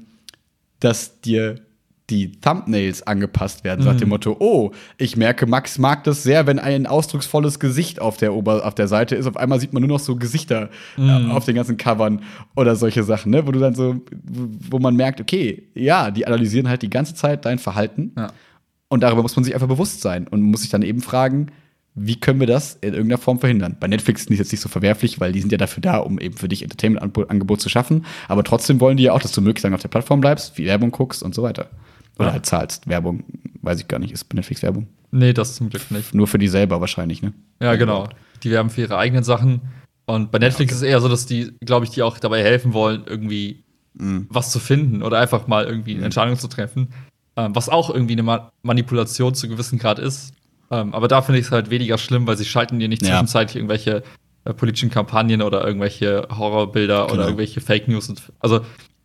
dass dir die Thumbnails angepasst werden, mhm. nach dem Motto, oh, ich merke, Max mag das sehr, wenn ein ausdrucksvolles Gesicht auf der, Ober- auf der Seite ist. Auf einmal sieht man nur noch so Gesichter mhm. äh, auf den ganzen Covern oder solche Sachen, ne? Wo du dann so, wo man merkt, okay, ja, die analysieren halt die ganze Zeit dein Verhalten. Ja. Und darüber muss man sich einfach bewusst sein und muss sich dann eben fragen, wie können wir das in irgendeiner Form verhindern? Bei Netflix ist das jetzt nicht so verwerflich, weil die sind ja dafür da, um eben für dich Entertainment-Angebot zu schaffen. Aber trotzdem wollen die ja auch, dass du möglichst lange auf der Plattform bleibst, viel Werbung guckst und so weiter. Oder ja. halt zahlst. Werbung, weiß ich gar nicht. Ist bei Netflix Werbung? Nee, das zum Glück nicht. Nur für die selber wahrscheinlich, ne? Ja, genau. Die werben für ihre eigenen Sachen. Und bei Netflix ja, okay. ist es eher so, dass die, glaube ich, die auch dabei helfen wollen, irgendwie mhm. was zu finden oder einfach mal irgendwie eine Entscheidung zu treffen. Ähm, was auch irgendwie eine Ma- Manipulation zu gewissem Grad ist. Ähm, aber da finde ich es halt weniger schlimm, weil sie schalten dir nicht ja. zwischenzeitlich irgendwelche äh, politischen Kampagnen oder irgendwelche Horrorbilder genau. oder irgendwelche Fake News. Und, also,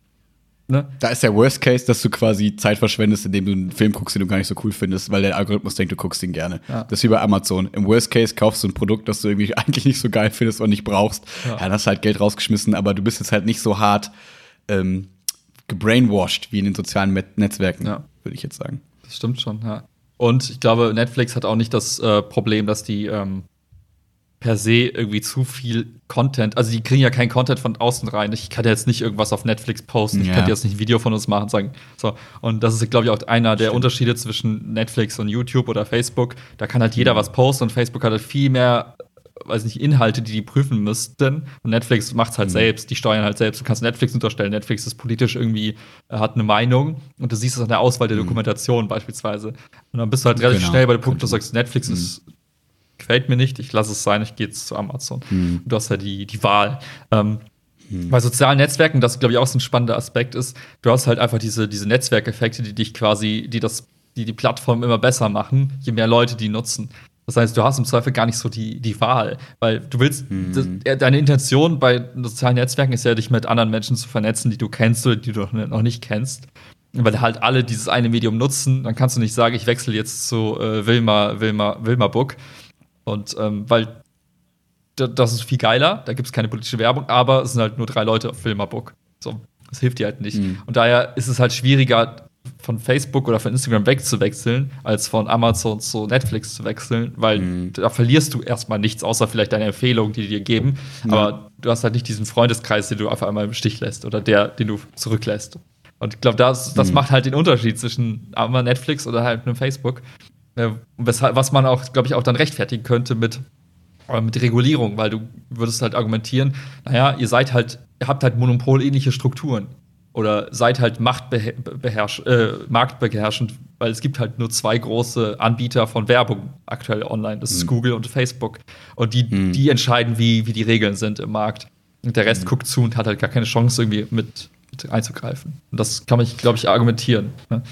ne? Da ist der Worst Case, dass du quasi Zeit verschwendest, indem du einen Film guckst, den du gar nicht so cool findest, weil der Algorithmus denkt, du guckst ihn gerne. Ja. Das ist wie bei Amazon. Im Worst Case kaufst du ein Produkt, das du irgendwie eigentlich nicht so geil findest und nicht brauchst. Ja, ja dann hast du halt Geld rausgeschmissen, aber du bist jetzt halt nicht so hart ähm, gebrainwashed wie in den sozialen Met- Netzwerken, ja. würde ich jetzt sagen. Das stimmt schon, ja. Und ich glaube, Netflix hat auch nicht das äh, Problem, dass die ähm, per se irgendwie zu viel Content, also die kriegen ja keinen Content von außen rein. Ich kann ja jetzt nicht irgendwas auf Netflix posten, ja. ich kann jetzt nicht ein Video von uns machen und sagen, so. Und das ist, glaube ich, auch einer der Stimmt. Unterschiede zwischen Netflix und YouTube oder Facebook. Da kann halt jeder mhm. was posten und Facebook hat halt viel mehr weiß nicht, Inhalte, die die prüfen müssten. Und Netflix macht's halt mhm. selbst, die steuern halt selbst. Du kannst Netflix unterstellen, Netflix ist politisch irgendwie, äh, hat eine Meinung und du siehst es an der Auswahl der mhm. Dokumentation beispielsweise. Und dann bist du halt relativ genau. schnell bei dem Punkt, du sagst, Netflix mhm. ist, gefällt mir nicht, ich lasse es sein, ich gehe jetzt zu Amazon. Mhm. Und du hast halt die, die Wahl. Ähm, mhm. Bei sozialen Netzwerken, das glaube ich auch so ein spannender Aspekt ist, du hast halt einfach diese, diese Netzwerkeffekte, die dich quasi, die das, die die Plattform immer besser machen, je mehr Leute die nutzen. Das heißt, du hast im Zweifel gar nicht so die, die Wahl, weil du willst, mhm. das, deine Intention bei sozialen Netzwerken ist ja, dich mit anderen Menschen zu vernetzen, die du kennst oder die du noch nicht kennst. Weil halt alle dieses eine Medium nutzen, dann kannst du nicht sagen, ich wechsle jetzt zu äh, Wilma, Wilma, Wilma Book. Und ähm, weil d- das ist viel geiler, da gibt es keine politische Werbung, aber es sind halt nur drei Leute auf Wilma Book. So, das hilft dir halt nicht. Mhm. Und daher ist es halt schwieriger, von Facebook oder von Instagram wegzuwechseln, als von Amazon zu Netflix zu wechseln, weil mhm. da verlierst du erstmal nichts, außer vielleicht deine Empfehlungen, die die dir geben. Ja. Aber du hast halt nicht diesen Freundeskreis, den du auf einmal im Stich lässt oder der, den du zurücklässt. Und ich glaube, das, das mhm. macht halt den Unterschied zwischen einmal Netflix oder halt einem Facebook. Was man auch, glaube ich, auch dann rechtfertigen könnte mit, mit Regulierung, weil du würdest halt argumentieren, naja, ihr seid halt, ihr habt halt monopolähnliche Strukturen. Oder seid halt machtbeherrsch- äh, marktbeherrschend, weil es gibt halt nur zwei große Anbieter von Werbung aktuell online. Das ist mhm. Google und Facebook. Und die, mhm. die entscheiden, wie, wie die Regeln sind im Markt. Und der Rest mhm. guckt zu und hat halt gar keine Chance, irgendwie mit, mit einzugreifen. Und das kann man, glaube ich, argumentieren. Ne?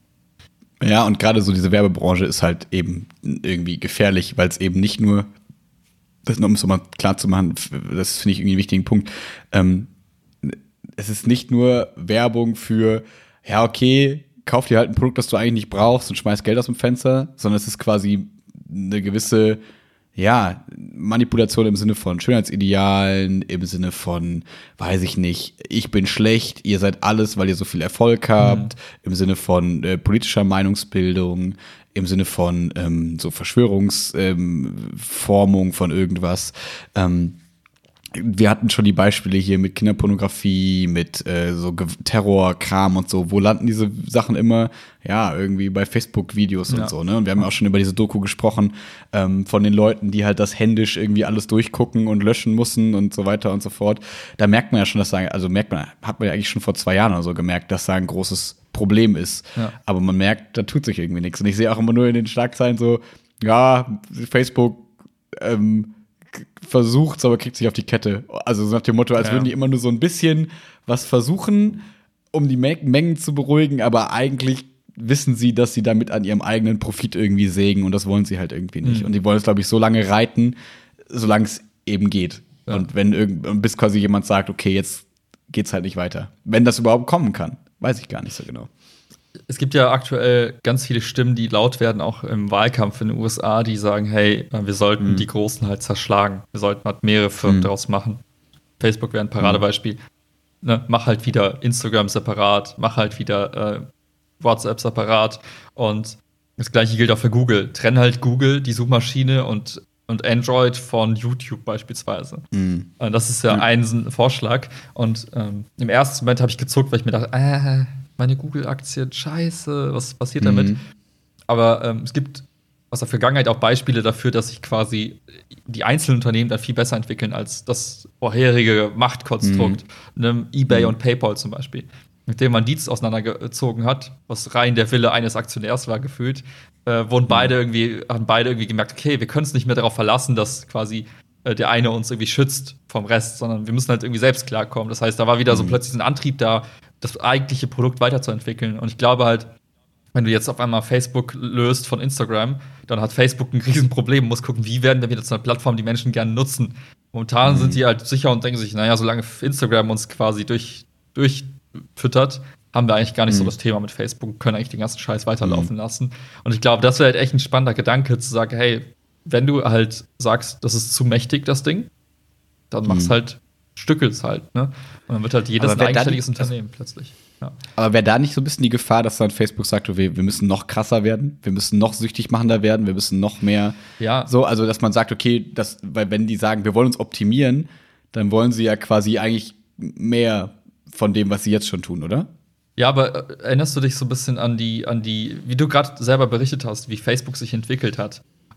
Ja, und gerade so diese Werbebranche ist halt eben irgendwie gefährlich, weil es eben nicht nur, das nur um es mal klar zu machen, das finde ich irgendwie einen wichtigen Punkt, ähm, es ist nicht nur Werbung für, ja, okay, kauf dir halt ein Produkt, das du eigentlich nicht brauchst und schmeiß Geld aus dem Fenster, sondern es ist quasi eine gewisse, ja, Manipulation im Sinne von Schönheitsidealen, im Sinne von, weiß ich nicht, ich bin schlecht, ihr seid alles, weil ihr so viel Erfolg habt, mhm. im Sinne von äh, politischer Meinungsbildung, im Sinne von ähm, so Verschwörungsformung ähm, von irgendwas. Ähm, Wir hatten schon die Beispiele hier mit Kinderpornografie, mit äh, so Ge- Terrorkram und so. Wo landen diese Sachen immer? Ja, irgendwie bei Facebook-Videos ja. und so, ne? Und wir haben ja auch schon über diese Doku gesprochen, ähm, von den Leuten, die halt das händisch irgendwie alles durchgucken und löschen mussten und so weiter und so fort. Da merkt man ja schon, dass da, also merkt man, hat man ja eigentlich schon vor zwei Jahren oder so gemerkt, dass da ein großes Problem ist. Ja. Aber man merkt, da tut sich irgendwie nichts. Und ich sehe auch immer nur in den Schlagzeilen so, ja, Facebook, ähm, versucht's, aber kriegt sich auf die Kette. Also so nach dem Motto, als ja. würden die immer nur so ein bisschen was versuchen, um die Mengen zu beruhigen, aber eigentlich wissen sie, dass sie damit an ihrem eigenen Profit irgendwie sägen und das wollen sie halt irgendwie nicht. Mhm. Und die wollen es, glaube ich, so lange reiten, solange es eben geht. Ja. Und wenn irgend, bis quasi jemand sagt, okay, jetzt geht's halt nicht weiter. Wenn das überhaupt kommen kann, weiß ich gar nicht so genau. Es gibt ja aktuell ganz viele Stimmen, die laut werden, auch im Wahlkampf in den U S A, die sagen, hey, wir sollten mhm. die Großen halt zerschlagen. Wir sollten halt mehrere Firmen mhm. daraus machen. Facebook wäre ein Paradebeispiel. Mhm. Ne, mach halt wieder Instagram separat, mach halt wieder äh, WhatsApp separat. Und das Gleiche gilt auch für Google. Trenn halt Google, die Suchmaschine, und, und Android von YouTube beispielsweise. Mhm. Und das ist ja mhm. ein Vorschlag. Und ähm, im ersten Moment habe ich gezuckt, weil ich mir dachte, äh, meine Google-Aktien, scheiße, was passiert damit? Mhm. Aber ähm, es gibt aus der Vergangenheit auch Beispiele dafür, dass sich quasi die einzelnen Unternehmen dann viel besser entwickeln als das vorherige Machtkonstrukt, mhm. ne, eBay mhm. und PayPal zum Beispiel, mit dem man Deals auseinandergezogen hat, was rein der Wille eines Aktionärs war gefühlt, äh, wurden mhm. beide irgendwie, haben beide irgendwie gemerkt, okay, wir können es nicht mehr darauf verlassen, dass quasi äh, der eine uns irgendwie schützt vom Rest, sondern wir müssen halt irgendwie selbst klarkommen. Das heißt, da war wieder mhm. so plötzlich ein Antrieb da, das eigentliche Produkt weiterzuentwickeln. Und ich glaube halt, wenn du jetzt auf einmal Facebook löst von Instagram, dann hat Facebook ein Riesenproblem. Muss gucken, wie werden wir wieder zu einer Plattform, die Menschen gerne nutzen. Momentan mhm. sind die halt sicher und denken sich, naja, solange Instagram uns quasi durch, durchfüttert, haben wir eigentlich gar nicht mhm. so das Thema mit Facebook, können eigentlich den ganzen Scheiß weiterlaufen mhm. lassen. Und ich glaube, das wäre halt echt ein spannender Gedanke, zu sagen, hey, wenn du halt sagst, das ist zu mächtig, das Ding, dann mach's mhm. halt, stückelt's halt, ne? Und dann wird halt jedes ein eigenständiges Unternehmen plötzlich. Ja. Aber wäre da nicht so ein bisschen die Gefahr, dass dann Facebook sagt, okay, wir müssen noch krasser werden, wir müssen noch süchtig machender werden, wir müssen noch mehr ja. so, also dass man sagt, okay, das, weil wenn die sagen, wir wollen uns optimieren, dann wollen sie ja quasi eigentlich mehr von dem, was sie jetzt schon tun, oder? Ja, aber erinnerst du dich so ein bisschen an die, an die, wie du gerade selber berichtet hast, wie Facebook sich entwickelt hat?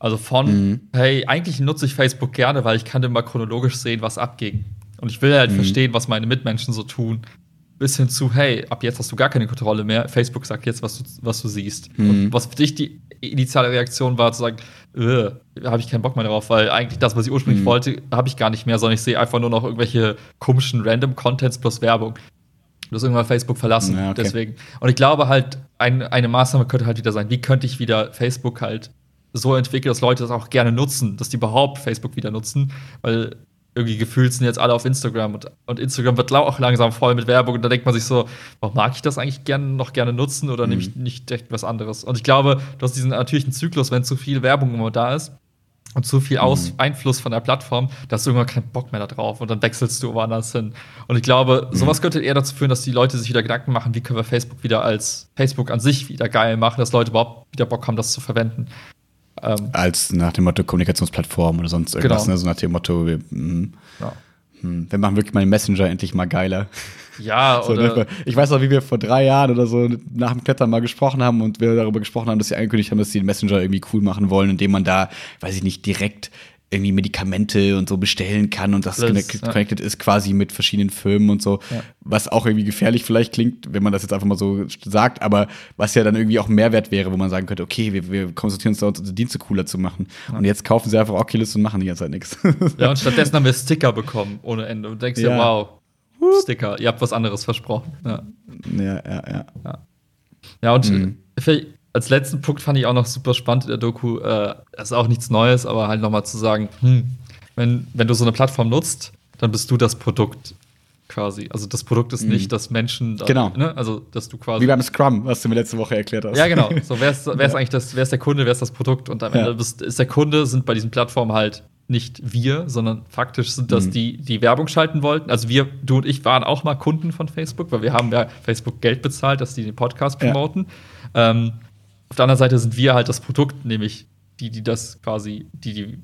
Also von, mhm. hey, eigentlich nutze ich Facebook gerne, weil ich kann immer chronologisch sehen, was abging. Und ich will halt mhm. verstehen, was meine Mitmenschen so tun. Bis hin zu, hey, ab jetzt hast du gar keine Kontrolle mehr. Facebook sagt jetzt, was du, was du siehst. Mhm. Und was für dich die initiale Reaktion war, zu sagen, äh, habe ich keinen Bock mehr darauf, weil eigentlich das, was ich ursprünglich mhm. wollte, habe ich gar nicht mehr, sondern ich sehe einfach nur noch irgendwelche komischen Random-Contents plus Werbung. Du hast irgendwann Facebook verlassen, ja, okay. deswegen. Und ich glaube halt, ein, eine Maßnahme könnte halt wieder sein, wie könnte ich wieder Facebook halt so entwickeln, dass Leute das auch gerne nutzen, dass die überhaupt Facebook wieder nutzen, weil irgendwie gefühlt sind jetzt alle auf Instagram und, und Instagram wird auch langsam voll mit Werbung und da denkt man sich so, warum mag ich das eigentlich gerne, noch gerne nutzen oder mhm. nehme ich nicht direkt was anderes? Und ich glaube, du hast diesen natürlichen Zyklus, wenn zu viel Werbung immer da ist und zu viel Aus- mhm. Einfluss von der Plattform, da hast du irgendwann keinen Bock mehr da drauf und dann wechselst du woanders hin. Und ich glaube, mhm. sowas könnte eher dazu führen, dass die Leute sich wieder Gedanken machen, wie können wir Facebook wieder als Facebook an sich wieder geil machen, dass Leute überhaupt wieder Bock haben, das zu verwenden. Ähm, Als nach dem Motto Kommunikationsplattform oder sonst irgendwas, genau. ne? So nach dem Motto, wir, mh, ja. mh, wir machen wirklich mal den Messenger endlich mal geiler. Ja, so, oder ne? Ich weiß auch, wie wir vor drei Jahren oder so nach dem Klettern mal gesprochen haben und wir darüber gesprochen haben, dass sie angekündigt haben, dass sie den Messenger irgendwie cool machen wollen, indem man da, weiß ich nicht, direkt irgendwie Medikamente und so bestellen kann und das, das connected, ja. connected ist quasi mit verschiedenen Firmen und so, ja. was auch irgendwie gefährlich vielleicht klingt, wenn man das jetzt einfach mal so sagt, aber was ja dann irgendwie auch ein Mehrwert wäre, wo man sagen könnte, okay, wir, wir konzentrieren uns darauf, unsere Dienste cooler zu machen. Ja. Und jetzt kaufen sie einfach Oculus und machen die ganze Zeit nichts. Ja, und stattdessen haben wir Sticker bekommen ohne Ende und denkst dir, ja. wow, Sticker, ihr habt was anderes versprochen. Ja, ja, ja. Ja, ja. ja und mhm. vielleicht als letzten Punkt fand ich auch noch super spannend in der Doku, äh, das ist auch nichts Neues, aber halt nochmal zu sagen, hm, wenn, wenn du so eine Plattform nutzt, dann bist du das Produkt quasi. Also das Produkt ist mhm. nicht, dass Menschen da, genau. ne? Also dass du quasi. Wie beim Scrum, was du mir letzte Woche erklärt hast. Ja, genau. So, wer ist, wer ist ja. eigentlich das, wer ist der Kunde, wer ist das Produkt? Und am Ende ja. ist, ist der Kunde, sind bei diesen Plattformen halt nicht wir, sondern faktisch sind das mhm. die, die Werbung schalten wollten. Also wir, du und ich waren auch mal Kunden von Facebook, weil wir haben ja Facebook Geld bezahlt, dass die den Podcast promoten. Ja. Ähm, Auf der anderen Seite sind wir halt das Produkt, nämlich die, die das quasi, die, die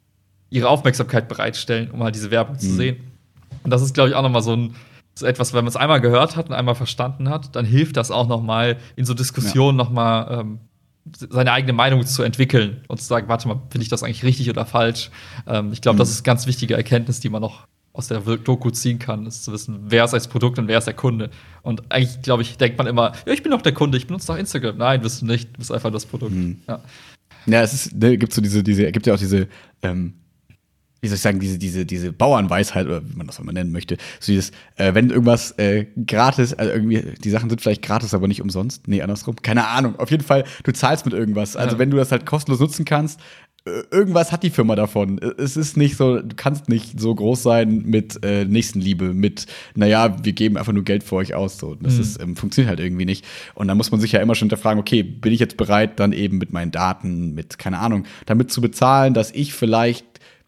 ihre Aufmerksamkeit bereitstellen, um halt diese Werbung mhm. zu sehen. Und das ist, glaube ich, auch noch mal so, ein, so etwas, wenn man es einmal gehört hat und einmal verstanden hat, dann hilft das auch noch mal in so Diskussionen ja. noch mal ähm, seine eigene Meinung zu entwickeln und zu sagen, warte mal, finde ich das eigentlich richtig oder falsch? Ähm, ich glaube, mhm. das ist eine ganz wichtige Erkenntnis, die man noch aus der Doku ziehen kann, ist zu wissen, wer ist das Produkt und wer ist der Kunde. Und eigentlich, glaube ich, denkt man immer, ja, ich bin doch der Kunde, ich benutze doch Instagram. Nein, bist du nicht, du bist einfach das Produkt. Mhm. Ja. ja, es ist, ne, gibt so diese, diese, gibt ja auch diese, ähm, wie soll ich sagen, diese, diese, diese Bauernweisheit, oder wie man das auch mal nennen möchte. So dieses, äh, wenn irgendwas äh, gratis, also irgendwie, die Sachen sind vielleicht gratis, aber nicht umsonst. Nee, andersrum. Keine Ahnung. Auf jeden Fall, du zahlst mit irgendwas. Also, ja. wenn du das halt kostenlos nutzen kannst, irgendwas hat die Firma davon. Es ist nicht so, du kannst nicht so groß sein mit äh, Nächstenliebe, mit, naja, wir geben einfach nur Geld für euch aus. So. Das mhm. ist, ähm, funktioniert halt irgendwie nicht. Und dann muss man sich ja immer schon hinterfragen, okay, bin ich jetzt bereit, dann eben mit meinen Daten, mit, keine Ahnung, damit zu bezahlen, dass ich vielleicht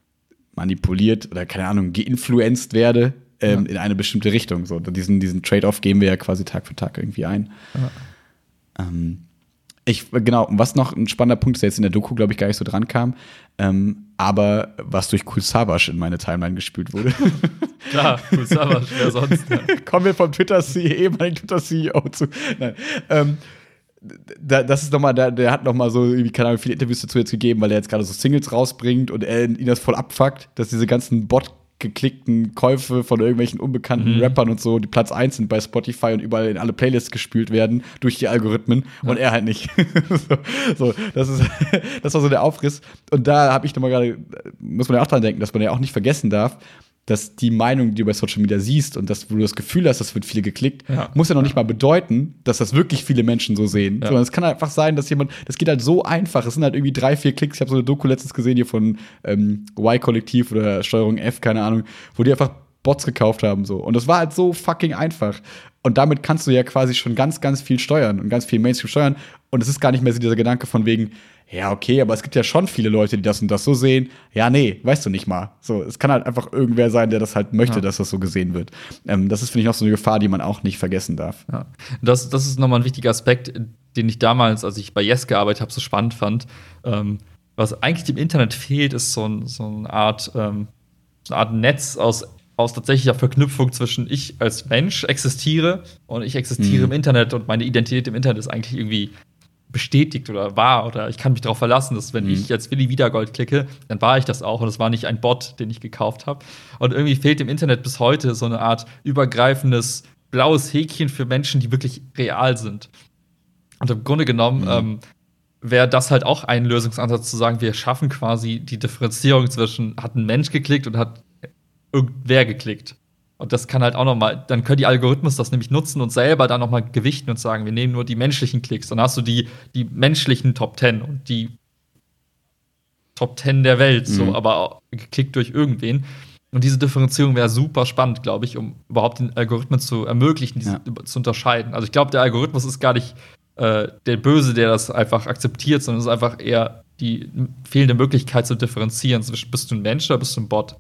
manipuliert oder, keine Ahnung, geinfluenced werde ähm, ja. in eine bestimmte Richtung. So, diesen, diesen Trade-off geben wir ja quasi Tag für Tag irgendwie ein. Ja. Ähm, Ich, genau, was noch ein spannender Punkt ist, der jetzt in der Doku, glaube ich, gar nicht so dran kam, ähm, aber was durch Kool Savas in meine Timeline gespült wurde. Klar, Kool Savas, wer sonst? Ja. Kommen wir vom Twitter-C E O, ehemaligen Twitter-C E O zu. Nein. Ähm, da, das ist noch mal, der, der hat noch mal so, irgendwie, keine Ahnung, viele Interviews dazu jetzt gegeben, weil er jetzt gerade so Singles rausbringt und er ihn das voll abfuckt, dass diese ganzen Bot geklickten Käufe von irgendwelchen unbekannten mhm. Rappern und so, die Platz eins sind bei Spotify und überall in alle Playlists gespült werden durch die Algorithmen ja. und er halt nicht. so, so, das ist, das war so der Aufriss. Und da habe ich nochmal gerade, muss man ja auch dran denken, dass man ja auch nicht vergessen darf, dass die Meinung, die du bei Social Media siehst und das, wo du das Gefühl hast, das wird viel geklickt, ja. muss ja noch nicht mal bedeuten, dass das wirklich viele Menschen so sehen. Ja. Sondern es kann einfach sein, dass jemand, das geht halt so einfach. Es sind halt irgendwie drei, vier Klicks. Ich habe so eine Doku letztens gesehen hier von ähm, Y-Kollektiv oder Steuerung F, keine Ahnung, wo die einfach Bots gekauft haben. So. Und das war halt so fucking einfach. Und damit kannst du ja quasi schon ganz, ganz viel steuern und ganz viel Mainstream steuern. Und es ist gar nicht mehr so dieser Gedanke von wegen, ja, okay, aber es gibt ja schon viele Leute, die das und das so sehen. Ja, nee, weißt du nicht mal. So, es kann halt einfach irgendwer sein, der das halt möchte, ja. dass das so gesehen wird. Ähm, das ist, finde ich, auch so eine Gefahr, die man auch nicht vergessen darf. Ja. Das, das ist nochmal ein wichtiger Aspekt, den ich damals, als ich bei Yes gearbeitet habe, so spannend fand. Ähm, was eigentlich dem Internet fehlt, ist so, ein, so eine Art, ähm, so eine Art Netz aus aus tatsächlicher Verknüpfung zwischen ich als Mensch existiere und ich existiere mhm. im Internet und meine Identität im Internet ist eigentlich irgendwie bestätigt oder war oder ich kann mich darauf verlassen, dass wenn mhm. ich jetzt Willi Wiedergold klicke, dann war ich das auch und es war nicht ein Bot, den ich gekauft habe. Und irgendwie fehlt im Internet bis heute so eine Art übergreifendes blaues Häkchen für Menschen, die wirklich real sind. Und im Grunde genommen mhm. ähm, wäre das halt auch ein Lösungsansatz zu sagen, wir schaffen quasi die Differenzierung zwischen hat ein Mensch geklickt und hat irgendwer geklickt. Und das kann halt auch noch mal, dann können die Algorithmus das nämlich nutzen und selber dann noch mal gewichten und sagen, wir nehmen nur die menschlichen Klicks. Dann hast du die, die menschlichen Top Ten und die Top Ten der Welt, mhm. so, aber auch geklickt durch irgendwen. Und diese Differenzierung wäre super spannend, glaube ich, um überhaupt den Algorithmen zu ermöglichen, diese ja. zu unterscheiden. Also ich glaube, der Algorithmus ist gar nicht äh, der Böse, der das einfach akzeptiert, sondern es ist einfach eher die fehlende Möglichkeit zu differenzieren zwischen bist du ein Mensch oder bist du ein Bot.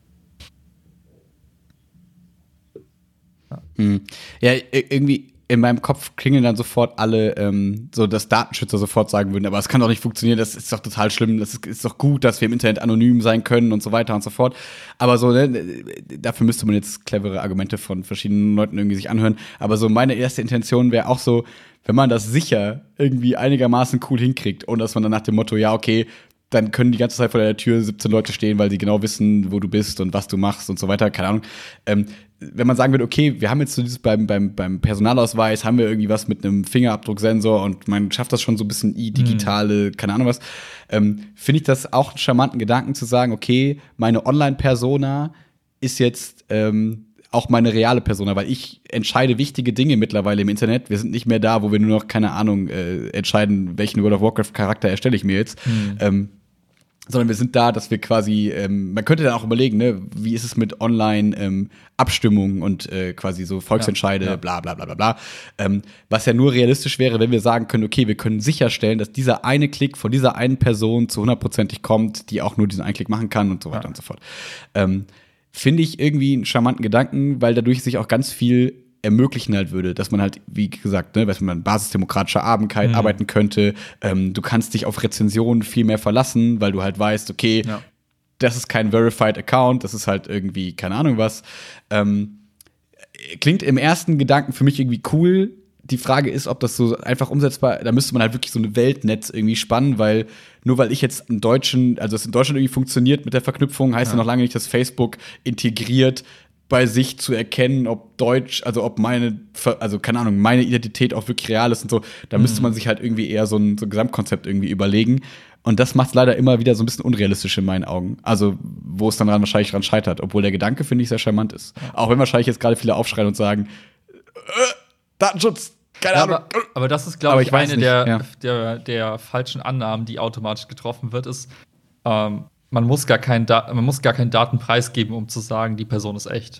Ja, hm. ja irgendwie in meinem Kopf klingeln dann sofort alle, ähm, so dass Datenschützer sofort sagen würden, aber es kann doch nicht funktionieren, das ist doch total schlimm, das ist, ist doch gut, dass wir im Internet anonym sein können und so weiter und so fort. Aber so, ne, dafür müsste man jetzt clevere Argumente von verschiedenen Leuten irgendwie sich anhören. Aber so meine erste Intention wäre auch so, wenn man das sicher irgendwie einigermaßen cool hinkriegt und dass man dann nach dem Motto, ja, okay, dann können die ganze Zeit vor der Tür siebzehn Leute stehen, weil sie genau wissen, wo du bist und was du machst und so weiter, keine Ahnung. Ähm, wenn man sagen würde, okay, wir haben jetzt so dieses beim, beim, beim Personalausweis, haben wir irgendwie was mit einem Fingerabdrucksensor und man schafft das schon so ein bisschen i-digitale, keine Ahnung was, ähm, finde ich das auch einen charmanten Gedanken zu sagen, okay, meine Online-Persona ist jetzt ähm, auch meine reale Persona, weil ich entscheide wichtige Dinge mittlerweile im Internet. Wir sind nicht mehr da, wo wir nur noch, keine Ahnung, äh, entscheiden, welchen World of Warcraft-Charakter erstelle ich mir jetzt. Mhm. Ähm, sondern wir sind da, dass wir quasi, ähm, man könnte dann auch überlegen, ne, wie ist es mit Online-Abstimmungen ähm, und äh, quasi so Volksentscheide, ja, ja. bla bla bla bla bla. Ähm, was ja nur realistisch wäre, wenn wir sagen können, okay, wir können sicherstellen, dass dieser eine Klick von dieser einen Person zu hundertprozentig kommt, die auch nur diesen einen Klick machen kann und so weiter ja. und so fort. Ähm, Finde ich irgendwie einen charmanten Gedanken, weil dadurch sich auch ganz viel ermöglichen halt würde, dass man halt, wie gesagt, ne, dass man basisdemokratischer Arbeiten, mhm. arbeiten könnte. Ähm, du kannst dich auf Rezensionen viel mehr verlassen, weil du halt weißt, okay, ja. das ist kein Verified Account, das ist halt irgendwie, keine Ahnung was. Ähm, klingt im ersten Gedanken für mich irgendwie cool. Die Frage ist, ob das so einfach umsetzbar, da müsste man halt wirklich so ein Weltnetz irgendwie spannen, weil nur weil ich jetzt in Deutschen, also es in Deutschland irgendwie funktioniert mit der Verknüpfung, heißt ja noch lange nicht, dass Facebook integriert bei sich zu erkennen, ob Deutsch, also ob meine, also keine Ahnung, meine Identität auch wirklich real ist und so. Da mhm. müsste man sich halt irgendwie eher so ein, so ein Gesamtkonzept irgendwie überlegen. Und das macht es leider immer wieder so ein bisschen unrealistisch in meinen Augen. Also, wo es dann dran wahrscheinlich dran scheitert. Obwohl der Gedanke, finde ich, sehr charmant ist. Ja. Auch wenn wahrscheinlich jetzt gerade viele aufschreien und sagen, äh, Datenschutz, keine ja, Ahnung. Aber, aber das ist, glaube ich, ich eine der, ja. der, der falschen Annahmen, die automatisch getroffen wird, ist, ähm, Man muss, gar kein da- man muss gar keinen Datenpreis geben, um zu sagen, die Person ist echt.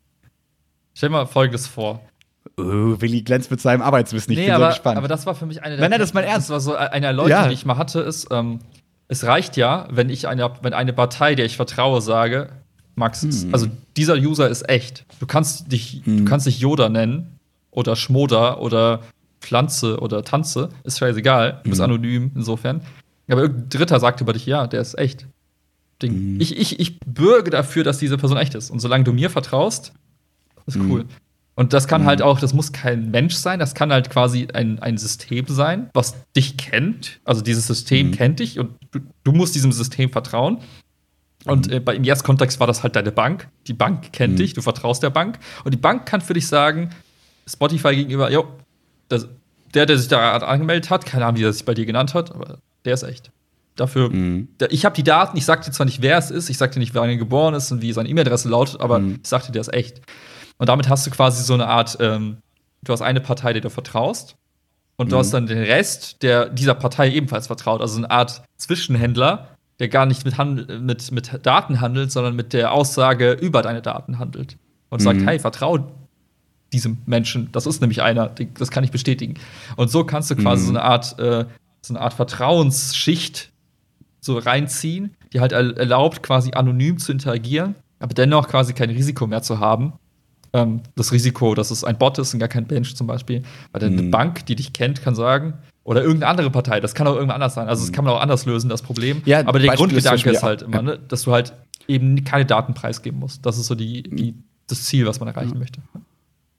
Stell dir mal Folgendes vor. Oh, Willi glänzt mit seinem Arbeitswissen. Ich nee, bin aber, so gespannt. aber das war für mich eine der. Nein, nein, das ist mein Ernst. Das war so eine Erläuterung, ja. die ich mal hatte, ist, ähm, es reicht ja, wenn ich eine, wenn eine Partei, der ich vertraue, sage, Max, hm. also dieser User ist echt. Du kannst dich, hm. du kannst dich Yoda nennen oder Schmoder oder Pflanze oder Tanze, ist scheißegal. Du bist hm. anonym insofern. Aber irgendein Dritter sagt über dich, ja, der ist echt. Ding. Mhm. Ich, ich, ich bürge dafür, dass diese Person echt ist. Und solange du mir vertraust, ist cool. Mhm. Und das kann mhm. halt auch, das muss kein Mensch sein, das kann halt quasi ein, ein System sein, was dich kennt. Also dieses System mhm. kennt dich und du, du musst diesem System vertrauen. Und äh, bei, im Yes-Kontext war das halt deine Bank. Die Bank kennt mhm. dich, du vertraust der Bank. Und die Bank kann für dich sagen, Spotify gegenüber, jo, das, der, der sich da angemeldet hat, keine Ahnung, wie er sich bei dir genannt hat, aber der ist echt. Dafür, mhm. ich habe die Daten, ich sag dir zwar nicht, wer es ist, ich sag dir nicht, wann er geboren ist und wie seine E-Mail-Adresse lautet, aber mhm. ich sag dir, der ist echt. Und damit hast du quasi so eine Art, ähm, du hast eine Partei, der du vertraust, und du mhm. hast dann den Rest, der dieser Partei ebenfalls vertraut. Also eine Art Zwischenhändler, der gar nicht mit, Handel, mit, mit Daten handelt, sondern mit der Aussage über deine Daten handelt. Und mhm. sagt, hey, vertrau diesem Menschen, das ist nämlich einer, das kann ich bestätigen. Und so kannst du quasi mhm. so eine Art, äh, so eine Art Vertrauensschicht so reinziehen, die halt erlaubt, quasi anonym zu interagieren, aber dennoch quasi kein Risiko mehr zu haben. Ähm, das Risiko, dass es ein Bot ist und gar kein Mensch zum Beispiel. Weil dann mhm. eine Bank, die dich kennt, kann sagen, oder irgendeine andere Partei, das kann auch irgendwann anders sein. Also, das kann man auch anders lösen, das Problem. Ja, aber der Beispiel Grundgedanke ist, ist halt immer, ne, dass du halt eben keine Daten preisgeben musst. Das ist so die, die, das Ziel, was man erreichen ja. möchte.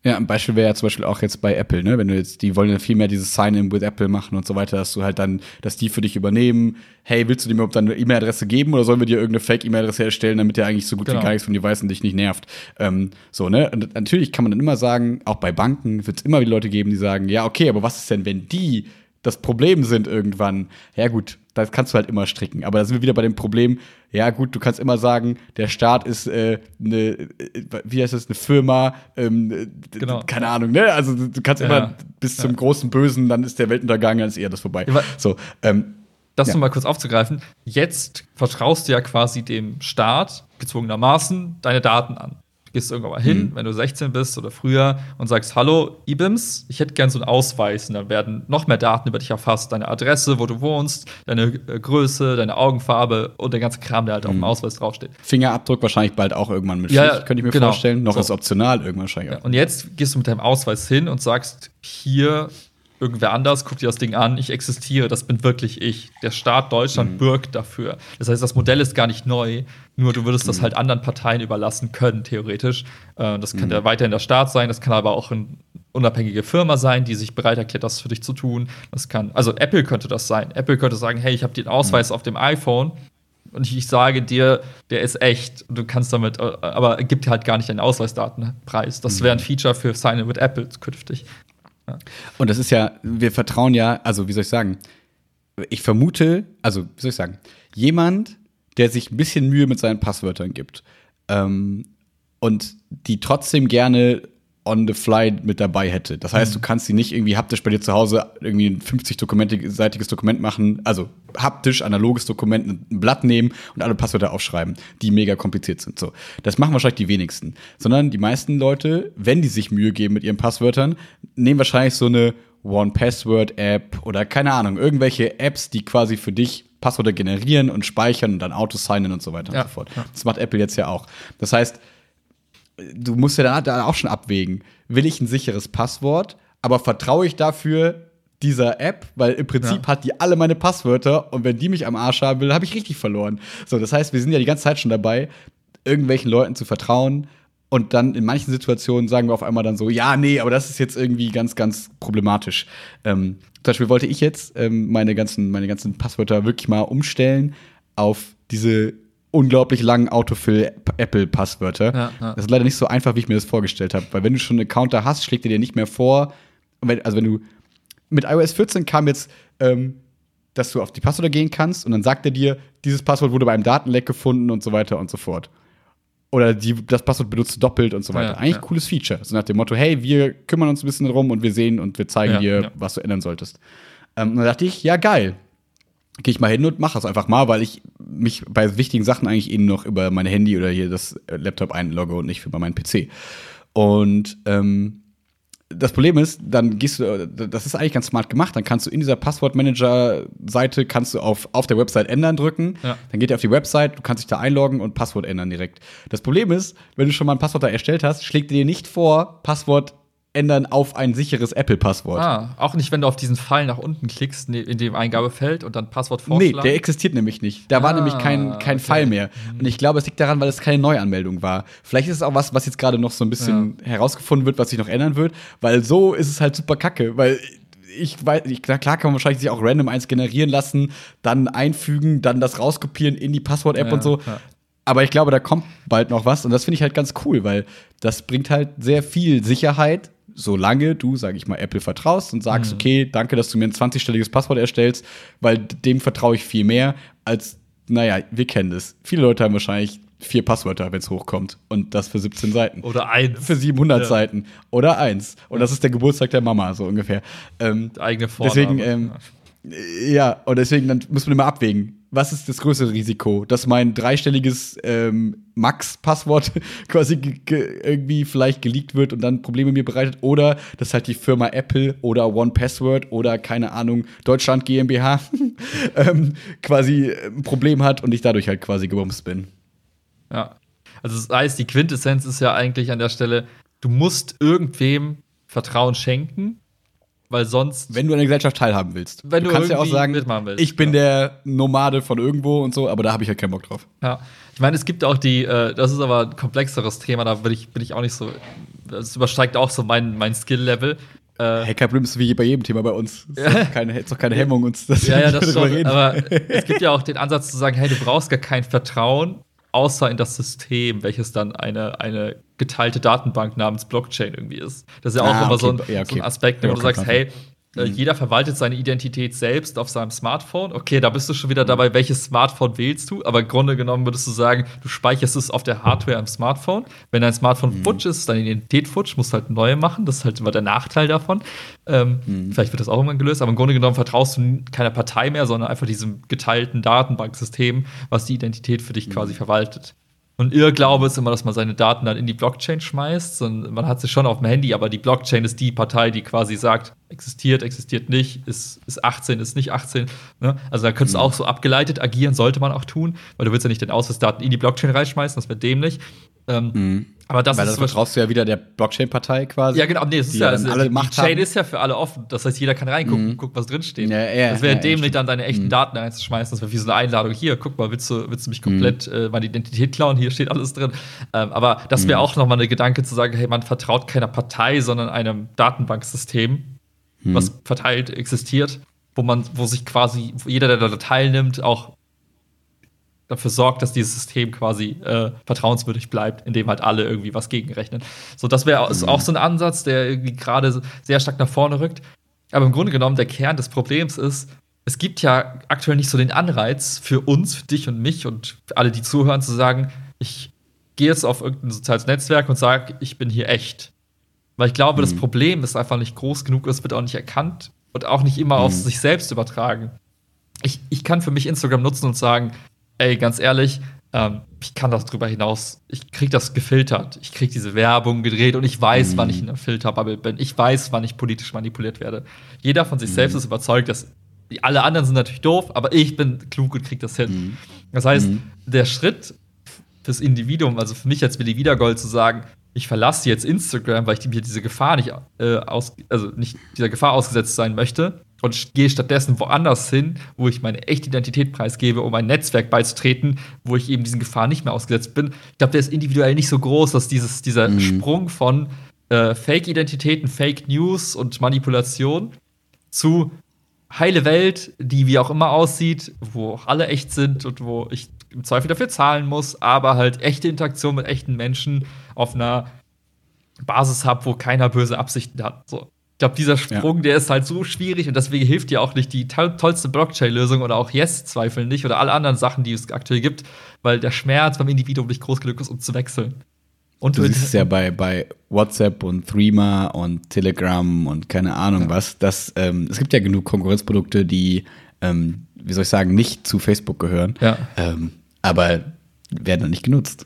Ja, ein Beispiel wäre ja zum Beispiel auch jetzt bei Apple, ne? Wenn du jetzt, die wollen ja viel mehr dieses Sign-in with Apple machen und so weiter, dass du halt dann, dass die für dich übernehmen, hey, willst du dir überhaupt deine E-Mail-Adresse geben oder sollen wir dir irgendeine Fake-E-Mail-Adresse erstellen, damit der eigentlich so gut Genau. wie gar nichts von dir weiß und dich nicht nervt. Ähm, so, ne? Und natürlich kann man dann immer sagen, auch bei Banken wird es immer wieder Leute geben, die sagen, ja, okay, aber was ist denn, wenn die das Problem sind irgendwann? Ja, gut, das kannst du halt immer stricken. Aber da sind wir wieder bei dem Problem, ja gut, du kannst immer sagen, der Staat ist äh, eine, wie heißt das, eine Firma, ähm, Genau. keine Ahnung, ne? Also du kannst Ja. immer bis zum Ja. großen Bösen, dann ist der Weltuntergang, dann ist eher das vorbei. Ja, so, ähm, Das Ja. noch mal kurz aufzugreifen. Jetzt vertraust du ja quasi dem Staat gezwungenermaßen deine Daten an. Du gehst irgendwann mal hin, Mhm. wenn du sechzehn bist oder früher und sagst, hallo, I B I M S, ich hätte gern so einen Ausweis. Und dann werden noch mehr Daten über dich erfasst. Deine Adresse, wo du wohnst, deine äh, Größe, deine Augenfarbe und der ganze Kram, der halt auf dem Mhm. Ausweis draufsteht. Fingerabdruck wahrscheinlich bald auch irgendwann mit Ja, Pflicht, ja, könnte ich mir genau. vorstellen. Noch So. ist optional irgendwann wahrscheinlich Ja, auch. und jetzt gehst du mit deinem Ausweis hin und sagst, hier, irgendwer anders, guck dir das Ding an, ich existiere, das bin wirklich ich. Der Staat Deutschland Mhm. bürgt dafür. Das heißt, das Modell ist gar nicht neu, nur du würdest das Mhm. halt anderen Parteien überlassen können, theoretisch. Äh, Das kann Mhm. ja weiterhin der Staat sein, das kann aber auch eine unabhängige Firma sein, die sich bereit erklärt, das für dich zu tun. Das kann, also Apple könnte das sein. Apple könnte sagen, hey, ich habe den Ausweis auf dem iPhone und ich, ich sage dir, der ist echt. Du kannst damit, äh, aber gibt halt gar nicht deinen Ausweisdatenpreis. Das wäre ein Feature für Sign-in with Apple künftig. Und das ist ja, wir vertrauen ja, also wie soll ich sagen, ich vermute, also wie soll ich sagen, jemand, der sich ein bisschen Mühe mit seinen Passwörtern gibt ähm, und die trotzdem gerne on the fly mit dabei hätte. Das heißt, du kannst sie nicht irgendwie haptisch bei dir zu Hause irgendwie ein fünfzig-seitiges Dokument machen, also haptisch, analoges Dokument, ein Blatt nehmen und alle Passwörter aufschreiben, die mega kompliziert sind. So, das machen wahrscheinlich die wenigsten. Sondern die meisten Leute, wenn die sich Mühe geben mit ihren Passwörtern, nehmen wahrscheinlich so eine One-Password-App oder keine Ahnung, irgendwelche Apps, die quasi für dich Passwörter generieren und speichern und dann autosignen und so weiter Ja, und so fort. ja. Das macht Apple jetzt ja auch. Das heißt, du musst ja da, da auch schon abwägen. Will ich ein sicheres Passwort, aber vertraue ich dafür dieser App? Weil im Prinzip Ja. hat die alle meine Passwörter und wenn die mich am Arsch haben will, habe ich richtig verloren. So, das heißt, wir sind ja die ganze Zeit schon dabei, irgendwelchen Leuten zu vertrauen und dann in manchen Situationen sagen wir auf einmal dann so, ja, nee, aber das ist jetzt irgendwie ganz, ganz problematisch. Ähm, zum Beispiel wollte ich jetzt ähm, meine ganzen, meine ganzen Passwörter wirklich mal umstellen auf diese unglaublich langen Autofill-Apple-Passwörter. Ja, ja. Das ist leider nicht so einfach, wie ich mir das vorgestellt habe. Weil wenn du schon einen Account da hast, schlägt er dir nicht mehr vor. Wenn, also wenn du mit iOS vierzehn kam jetzt, ähm, dass du auf die Passwörter gehen kannst und dann sagt er dir, dieses Passwort wurde bei einem Datenleck gefunden und so weiter und so fort. Oder die, das Passwort benutzt du doppelt und so weiter. Ja, Eigentlich ja. cooles Feature. So nach dem Motto, hey, wir kümmern uns ein bisschen darum und wir sehen und wir zeigen Ja, dir, ja. was du ändern solltest. Ähm, und dann dachte ich, ja, geil. Gehe ich mal hin und mache das einfach mal, weil ich mich bei wichtigen Sachen eigentlich eben noch über mein Handy oder hier das Laptop einlogge und nicht über meinen P C. Und ähm, das Problem ist, dann gehst du, das ist eigentlich ganz smart gemacht, dann kannst du in dieser Passwortmanager-Seite kannst du auf, auf der Website ändern drücken, Ja. dann geht er auf die Website, du kannst dich da einloggen und Passwort ändern direkt. Das Problem ist, wenn du schon mal ein Passwort da erstellt hast, schlägt er dir nicht vor, Passwort ändern auf ein sicheres Apple-Passwort. Ah, auch nicht, wenn du auf diesen Pfeil nach unten klickst, ne- in dem Eingabefeld und dann Passwort Nee, vorschlagen. der existiert nämlich nicht. Da war Ah, nämlich kein, kein okay. Fall mehr. Und ich glaube, es liegt daran, weil es keine Neuanmeldung war. Vielleicht ist es auch was, was jetzt gerade noch so ein bisschen herausgefunden wird, was sich noch ändern wird, weil so ist es halt super kacke, weil ich weiß, ich, klar, klar kann man wahrscheinlich sich auch random eins generieren lassen, dann einfügen, dann das rauskopieren in die Passwort-App Ja, und so. ja. Aber ich glaube, da kommt bald noch was und das finde ich halt ganz cool, weil das bringt halt sehr viel Sicherheit, solange du, sage ich mal, Apple vertraust und sagst, Mhm. okay, danke, dass du mir ein zwanzig-stelliges Passwort erstellst, weil dem vertraue ich viel mehr als, naja, wir kennen das. Viele Leute haben wahrscheinlich vier Passwörter, wenn es hochkommt und das für siebzehn Seiten. Oder eins. Für siebenhundert Ja. Seiten. Oder eins. Und das ist der Geburtstag der Mama, so ungefähr. Ähm, Eigene Vorname. Deswegen, ähm, ja, und deswegen dann muss man immer abwägen. Was ist das größere Risiko? Dass mein dreistelliges ähm, Max-Passwort quasi ge- ge- irgendwie vielleicht geleakt wird und dann Probleme mir bereitet? Oder dass halt die Firma Apple oder OnePassword oder keine Ahnung, Deutschland GmbH ähm, quasi ein Problem hat und ich dadurch halt quasi gebumst bin. Ja. Also das heißt, die Quintessenz ist ja eigentlich an der Stelle, du musst irgendwem Vertrauen schenken, weil sonst Wenn du an der Gesellschaft teilhaben willst. Wenn du kannst ja auch irgendwie sagen, mitmachen willst, ich bin ja. der Nomade von irgendwo und so, aber da habe ich halt keinen Bock drauf. Ja, ich meine, es gibt auch die, äh, das ist aber ein komplexeres Thema, da bin ich, bin ich auch nicht so das übersteigt auch so mein, mein Skill-Level. Äh, Hackerblim ist wie bei jedem Thema bei uns. Es ist keine, ist doch keine Hemmung, uns das ja, ja, das schon. reden. Aber es gibt ja auch den Ansatz zu sagen, hey, du brauchst gar kein Vertrauen, außer in das System, welches dann eine, eine geteilte Datenbank namens Blockchain irgendwie ist. Das ist ja auch Ah, immer okay. so, ein, Ja, okay. so ein Aspekt, wo Ja, du sagst, okay. hey, äh, Mhm. jeder verwaltet seine Identität selbst auf seinem Smartphone. Okay, da bist du schon wieder dabei, welches Smartphone wählst du. Aber im Grunde genommen würdest du sagen, du speicherst es auf der Hardware am Smartphone. Wenn dein Smartphone Mhm. futsch ist, ist deine Identität futsch, musst halt neue machen. Das ist halt immer der Nachteil davon. Ähm, Mhm. Vielleicht wird das auch irgendwann gelöst. Aber im Grunde genommen vertraust du keiner Partei mehr, sondern einfach diesem geteilten Datenbanksystem, was die Identität für dich quasi verwaltet. Und Irrglaube ist immer, dass man seine Daten dann in die Blockchain schmeißt. Und man hat sie schon auf dem Handy, aber die Blockchain ist die Partei, die quasi sagt, existiert, existiert nicht, ist, ist achtzehn, ist nicht achtzehn. Ne? Also da könntest du Mhm. auch so abgeleitet agieren, sollte man auch tun, weil du willst ja nicht den Ausweisdaten in die Blockchain reinschmeißen, das wäre dämlich. Ähm, Mhm. Aber das Weil ist dann zum Beispiel- vertraust du ja wieder der Blockchain-Partei quasi. ja, genau, nee, es ist die ja, dann also, alle die, die Macht Chain haben. ist ja für alle offen. Das heißt, jeder kann reingucken Mhm. und gucken, was drin steht. Ja, ja, das wäre ja, ja, dämlich, stimmt. dann deine echten Mhm. Daten reinzuschmeißen. Das wäre wie so eine Einladung. Hier, guck mal, willst du, willst du mich komplett äh, meine Identität klauen? Hier steht alles drin. Ähm, aber das wäre Mhm. auch noch mal ein Gedanke zu sagen, hey, man vertraut keiner Partei, sondern einem Datenbanksystem, Mhm. was verteilt existiert, wo man, wo sich quasi wo jeder, der da teilnimmt, auch dafür sorgt, dass dieses System quasi äh, vertrauenswürdig bleibt, indem halt alle irgendwie was gegenrechnen. So, das wäre ist auch so ein Ansatz, der irgendwie gerade sehr stark nach vorne rückt. Aber im Grunde genommen, der Kern des Problems ist, es gibt ja aktuell nicht so den Anreiz für uns, für dich und mich und für alle, die zuhören, zu sagen, ich gehe jetzt auf irgendein soziales Netzwerk und sage, ich bin hier echt. Weil ich glaube, das Mhm. Problem ist einfach nicht groß genug, es wird auch nicht erkannt und auch nicht immer auf Mhm. sich selbst übertragen. Ich, ich kann für mich Instagram nutzen und sagen, ey, ganz ehrlich, ähm, ich kann das drüber hinaus, ich krieg das gefiltert. Ich krieg diese Werbung gedreht und ich weiß, Mhm. wann ich in einer Filterbubble bin. Ich weiß, wann ich politisch manipuliert werde. Jeder von sich selbst ist überzeugt, dass die, alle anderen sind natürlich doof, aber ich bin klug und krieg das hin. Mhm. Das heißt, Mhm. der Schritt fürs Individuum, also für mich als Willi Wiedergold zu sagen, ich verlasse jetzt Instagram, weil ich mir diese Gefahr nicht, äh, aus, also nicht dieser Gefahr ausgesetzt sein möchte und gehe stattdessen woanders hin, wo ich meine echte Identität preisgebe, um ein Netzwerk beizutreten, wo ich eben diesen Gefahren nicht mehr ausgesetzt bin. Ich glaube, der ist individuell nicht so groß, dass dieses, dieser Mhm. Sprung von äh, Fake-Identitäten, Fake News und Manipulation zu heile Welt, die wie auch immer aussieht, wo auch alle echt sind und wo ich im Zweifel dafür zahlen muss, aber halt echte Interaktion mit echten Menschen auf einer Basis habe, wo keiner böse Absichten hat. So. Ich glaube, dieser Sprung, ja. der ist halt so schwierig und deswegen hilft dir auch nicht die to tollste Blockchain-Lösung oder auch Yes-Zweifel nicht oder alle anderen Sachen, die es aktuell gibt, weil der Schmerz beim Individuum nicht groß genug ist, um zu wechseln. Und du siehst es ja bei, bei WhatsApp und Threema und Telegram und keine Ahnung ja. was. Dass, ähm, es gibt ja genug Konkurrenzprodukte, die, ähm, wie soll ich sagen, nicht zu Facebook gehören. Ja. Ähm, aber werden dann nicht genutzt.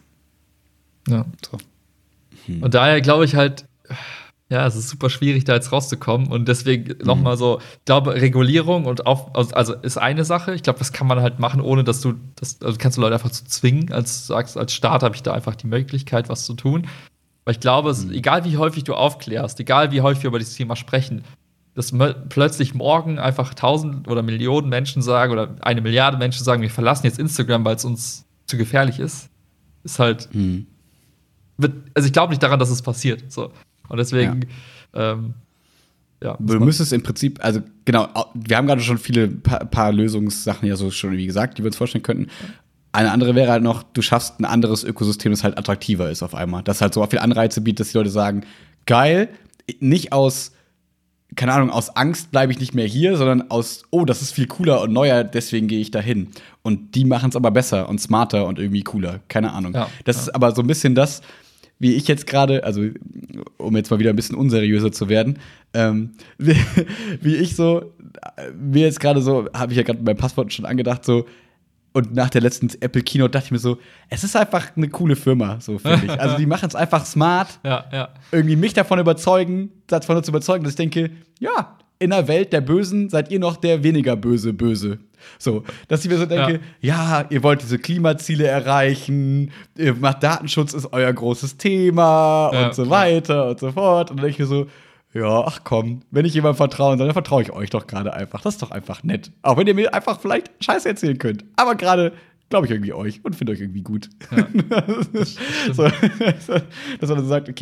Ja. So. Hm. Und daher glaube ich halt, ja, es ist super schwierig, da jetzt rauszukommen. Und deswegen mhm. noch mal so, ich glaube, Regulierung und auf, also ist eine Sache. Ich glaube, das kann man halt machen, ohne dass du, das, also kannst du Leute einfach zu zwingen. Als sagst, als Staat habe ich da einfach die Möglichkeit, was zu tun. Weil ich glaube, es, mhm. egal wie häufig du aufklärst, egal wie häufig wir über dieses Thema sprechen, dass plötzlich morgen einfach tausend oder Millionen Menschen sagen oder eine Milliarde Menschen sagen, wir verlassen jetzt Instagram, weil es uns zu gefährlich ist, ist halt, mhm. wird, also ich glaube nicht daran, dass es passiert. So. Und deswegen, ja. Ähm, ja du müsstest im Prinzip, also genau, wir haben gerade schon viele paar, paar Lösungssachen ja so schon wie gesagt, die wir uns vorstellen könnten. Eine andere wäre halt noch, du schaffst ein anderes Ökosystem, das halt attraktiver ist auf einmal. Das halt so viele Anreize bietet, dass die Leute sagen, geil, nicht aus, keine Ahnung, aus Angst bleibe ich nicht mehr hier, sondern aus, oh, das ist viel cooler und neuer, deswegen gehe ich dahin. Und die machen es aber besser und smarter und irgendwie cooler, keine Ahnung. Ja, das ja. ist aber so ein bisschen das, wie ich jetzt gerade, also um jetzt mal wieder ein bisschen unseriöser zu werden, ähm, wie, wie ich so, mir jetzt gerade so, habe ich ja gerade beim Passwort schon angedacht, so, und nach der letzten Apple Keynote dachte ich mir so, es ist einfach eine coole Firma, so finde ich. Also die machen es einfach smart, ja, ja. irgendwie mich davon überzeugen, davon zu überzeugen, dass ich denke, ja, in der Welt der Bösen seid ihr noch der weniger böse Böse. So, dass ich mir so denke, ja. ja, ihr wollt diese Klimaziele erreichen, ihr macht Datenschutz ist euer großes Thema ja, und so klar. weiter und so fort. Und dann denke ich mir so, ja, ach komm, wenn ich jemandem vertrauen soll, dann vertraue ich euch doch gerade einfach. Das ist doch einfach nett. Auch wenn ihr mir einfach vielleicht Scheiße erzählen könnt. Aber gerade glaube ich irgendwie euch und finde euch irgendwie gut. Ja, das so, dass man so sagt, okay,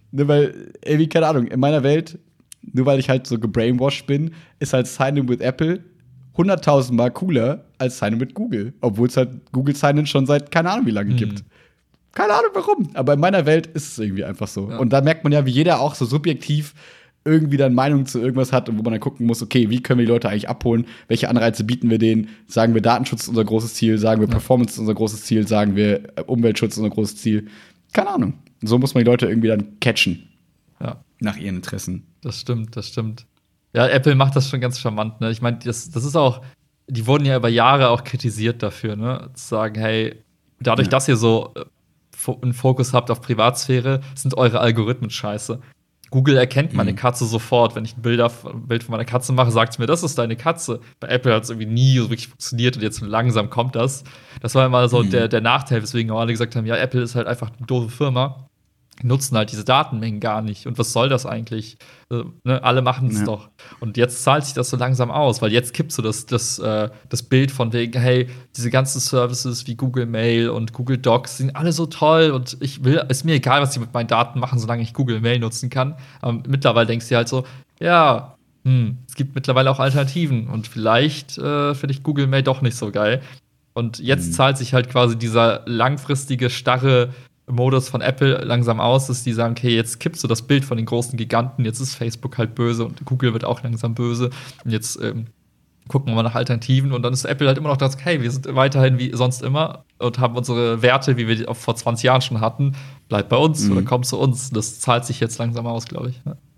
Ne, weil, irgendwie, keine Ahnung, in meiner Welt, nur weil ich halt so gebrainwashed bin, ist halt Sign-in with Apple hunderttausend Mal cooler als Sign-in mit Google. Obwohl es halt Google Sign-in schon seit keine Ahnung wie lange hm. gibt. Keine Ahnung warum. Aber in meiner Welt ist es irgendwie einfach so. Ja. Und da merkt man ja, wie jeder auch so subjektiv irgendwie dann Meinung zu irgendwas hat und wo man dann gucken muss, okay, wie können wir die Leute eigentlich abholen? Welche Anreize bieten wir denen? Sagen wir, Datenschutz ist unser großes Ziel? Sagen wir, ja. Performance ist unser großes Ziel? Sagen wir, Umweltschutz ist unser großes Ziel? Keine Ahnung. So muss man die Leute irgendwie dann catchen. Ja. Nach ihren Interessen. Das stimmt, das stimmt. Ja, Apple macht das schon ganz charmant, ne? Ich meine, das, das ist auch, die wurden ja über Jahre auch kritisiert dafür, ne? Zu sagen, hey, dadurch, ja. dass ihr so äh, einen Fokus habt auf Privatsphäre, sind eure Algorithmen scheiße. Google erkennt meine mhm. Katze sofort. Wenn ich ein Bild, auf, ein Bild von meiner Katze mache, sagt es mir, das ist deine Katze. Bei Apple hat es irgendwie nie so wirklich funktioniert und jetzt langsam kommt das. Das war immer so mhm. der, der Nachteil, weswegen auch alle gesagt haben, ja, Apple ist halt einfach eine doofe Firma. Die nutzen halt diese Datenmengen gar nicht. Und was soll das eigentlich? Äh, ne, alle machen es ja. doch. Und jetzt zahlt sich das so langsam aus, weil jetzt kippst du das, das, äh, das Bild von wegen, hey, diese ganzen Services wie Google Mail und Google Docs sind alle so toll und ich will, ist mir egal, was sie mit meinen Daten machen, solange ich Google Mail nutzen kann. Aber mittlerweile denkst du halt so, ja, hm, es gibt mittlerweile auch Alternativen und vielleicht äh, finde ich Google Mail doch nicht so geil. Und jetzt mhm. zahlt sich halt quasi dieser langfristige, starre Modus von Apple langsam aus, dass die sagen, okay, jetzt kippst du das Bild von den großen Giganten, jetzt ist Facebook halt böse und Google wird auch langsam böse und jetzt ähm, gucken wir mal nach Alternativen und dann ist Apple halt immer noch das, hey, wir sind weiterhin wie sonst immer und haben unsere Werte, wie wir die auch vor zwanzig Jahren schon hatten, bleib bei uns mhm. oder komm zu uns. Das zahlt sich jetzt langsam aus, glaube ich. Ja.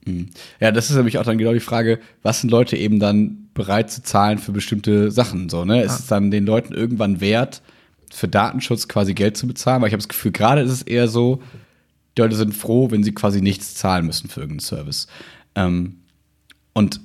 Ja, das ist nämlich auch dann genau die Frage, was sind Leute eben dann bereit zu zahlen für bestimmte Sachen, so, ne? Ja. Ist es dann den Leuten irgendwann wert, für Datenschutz quasi Geld zu bezahlen, weil ich habe das Gefühl, gerade ist es eher so, die Leute sind froh, wenn sie quasi nichts zahlen müssen für irgendeinen Service. Ähm, und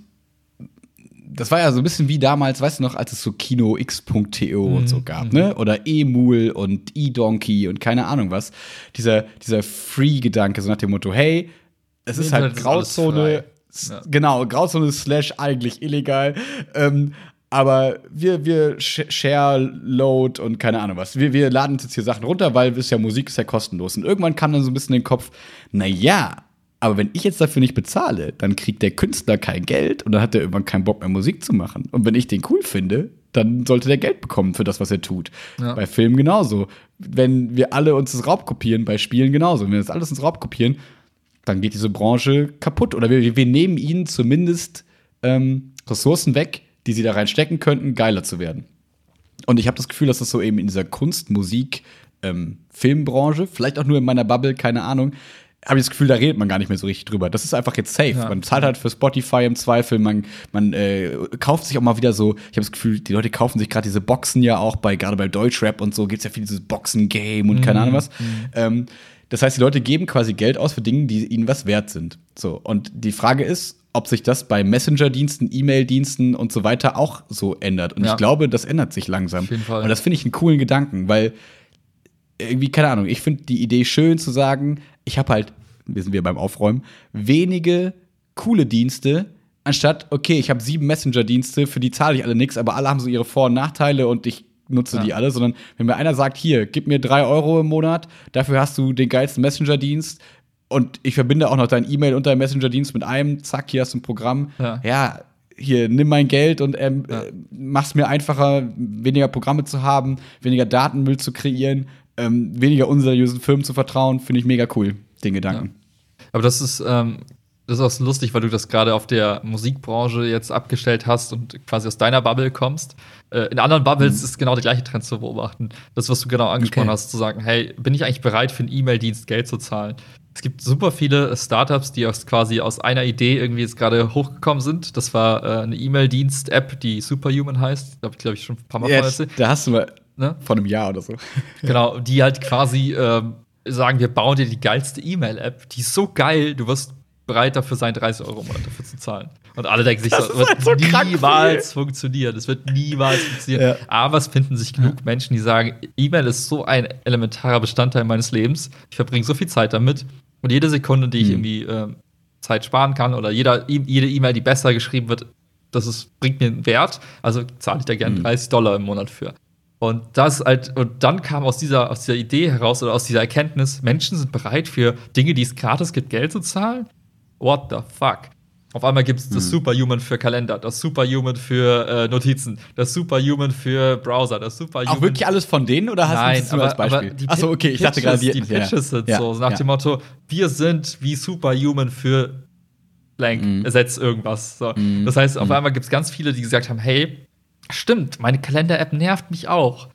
das war ja so ein bisschen wie damals, weißt du noch, als es so Kino X Punkt T O mhm. und so gab, ne? Oder E-Mul und E-Donkey und keine Ahnung was. Dieser, dieser Free-Gedanke, so nach dem Motto, hey, es ist halt Grauzone, ja. genau, Grauzone slash eigentlich illegal, ähm, aber wir, wir share, load und keine Ahnung was. Wir, wir laden uns jetzt hier Sachen runter, weil es ja Musik ist ja kostenlos. Und irgendwann kam dann so ein bisschen in den Kopf, na ja, aber wenn ich jetzt dafür nicht bezahle, dann kriegt der Künstler kein Geld und dann hat er irgendwann keinen Bock mehr Musik zu machen. Und wenn ich den cool finde, dann sollte der Geld bekommen für das, was er tut. Ja. Bei Filmen genauso. Wenn wir alle uns das Raubkopieren, bei Spielen genauso. Wenn wir das alles ins Raubkopieren, dann geht diese Branche kaputt. Oder wir, wir nehmen ihnen zumindest ähm, Ressourcen weg, die sie da reinstecken könnten, geiler zu werden. Und ich habe das Gefühl, dass das so eben in dieser Kunst-, Musik-, ähm, Filmbranche, vielleicht auch nur in meiner Bubble, keine Ahnung, habe ich das Gefühl, da redet man gar nicht mehr so richtig drüber. Das ist einfach jetzt safe. Ja. Man zahlt halt für Spotify im Zweifel, man, man äh, kauft sich auch mal wieder so, ich habe das Gefühl, die Leute kaufen sich gerade diese Boxen ja auch, bei gerade bei Deutschrap und so, gibt's ja viel dieses Boxen-Game und mhm. keine Ahnung was. Mhm. Ähm, das heißt, die Leute geben quasi Geld aus für Dinge, die ihnen was wert sind. So, und die Frage ist, ob sich das bei Messenger-Diensten, E-Mail-Diensten und so weiter auch so ändert. Und ja. ich glaube, das ändert sich langsam. Auf jeden Fall. Und das finde ich einen coolen Gedanken, weil irgendwie, keine Ahnung, ich finde die Idee schön zu sagen, ich habe halt, wir sind wir beim Aufräumen, wenige coole Dienste, anstatt, okay, ich habe sieben Messenger-Dienste, für die zahle ich alle nichts, aber alle haben so ihre Vor- und Nachteile und ich nutze ja. die alle, sondern wenn mir einer sagt, hier, gib mir drei Euro im Monat, dafür hast du den geilsten Messenger-Dienst und ich verbinde auch noch dein E-Mail und dein Messenger-Dienst mit einem, zack, hier hast du ein Programm. Ja, ja hier, nimm mein Geld und ähm, ja. mach's mir einfacher, weniger Programme zu haben, weniger Datenmüll zu kreieren, ähm, weniger unseriösen Firmen zu vertrauen, finde ich mega cool, den Gedanken. Ja. Aber das ist, ähm, das ist auch so lustig, weil du das gerade auf der Musikbranche jetzt abgestellt hast und quasi aus deiner Bubble kommst. Äh, in anderen Bubbles mhm. ist genau der gleiche Trend zu beobachten. Das, was du genau angesprochen okay. hast, zu sagen, hey, bin ich eigentlich bereit, für einen E-Mail-Dienst Geld zu zahlen? Es gibt super viele Startups, die aus quasi aus einer Idee irgendwie jetzt gerade hochgekommen sind. Das war äh, eine E-Mail-Dienst-App, die Superhuman heißt. Da habe ich, glaube ich, schon ein paar Mal yes, erzählt. Da hast du mal ne? vor einem Jahr oder so. Genau, die halt quasi ähm, sagen, wir bauen dir die geilste E-Mail-App. Die ist so geil, du wirst bereit dafür sein, dreißig Euro im Monat dafür zu zahlen. Und alle denken sich, das, das wird halt so niemals funktionieren. Das wird niemals funktionieren. Ja. Aber es finden sich genug ja. Menschen, die sagen, E-Mail ist so ein elementarer Bestandteil meines Lebens. Ich verbringe so viel Zeit damit. Und jede Sekunde, die ich mhm. irgendwie äh, Zeit sparen kann, oder jeder, jede E-Mail, die besser geschrieben wird, das ist, bringt mir einen Wert. Also zahle ich da gerne mhm. dreißig Dollar im Monat für. Und das halt, und dann kam aus dieser, aus dieser Idee heraus oder aus dieser Erkenntnis, Menschen sind bereit, für Dinge, die es gratis gibt, Geld zu zahlen. What the fuck? Auf einmal gibt es das Mhm. Superhuman für Kalender, das Superhuman für äh, Notizen, das Superhuman für Browser, das Superhuman. Auch wirklich alles von denen oder hast Nein, du das nur aber, als Beispiel? aber die Achso, okay, ich dachte gerade, die, die Pitches sind ja, so nach ja. dem Motto, wir sind wie Superhuman für blank, Mhm. ersetzt irgendwas. So. Mhm. Das heißt, auf Mhm. einmal gibt es ganz viele, die gesagt haben, hey, stimmt, meine Kalender-App nervt mich auch.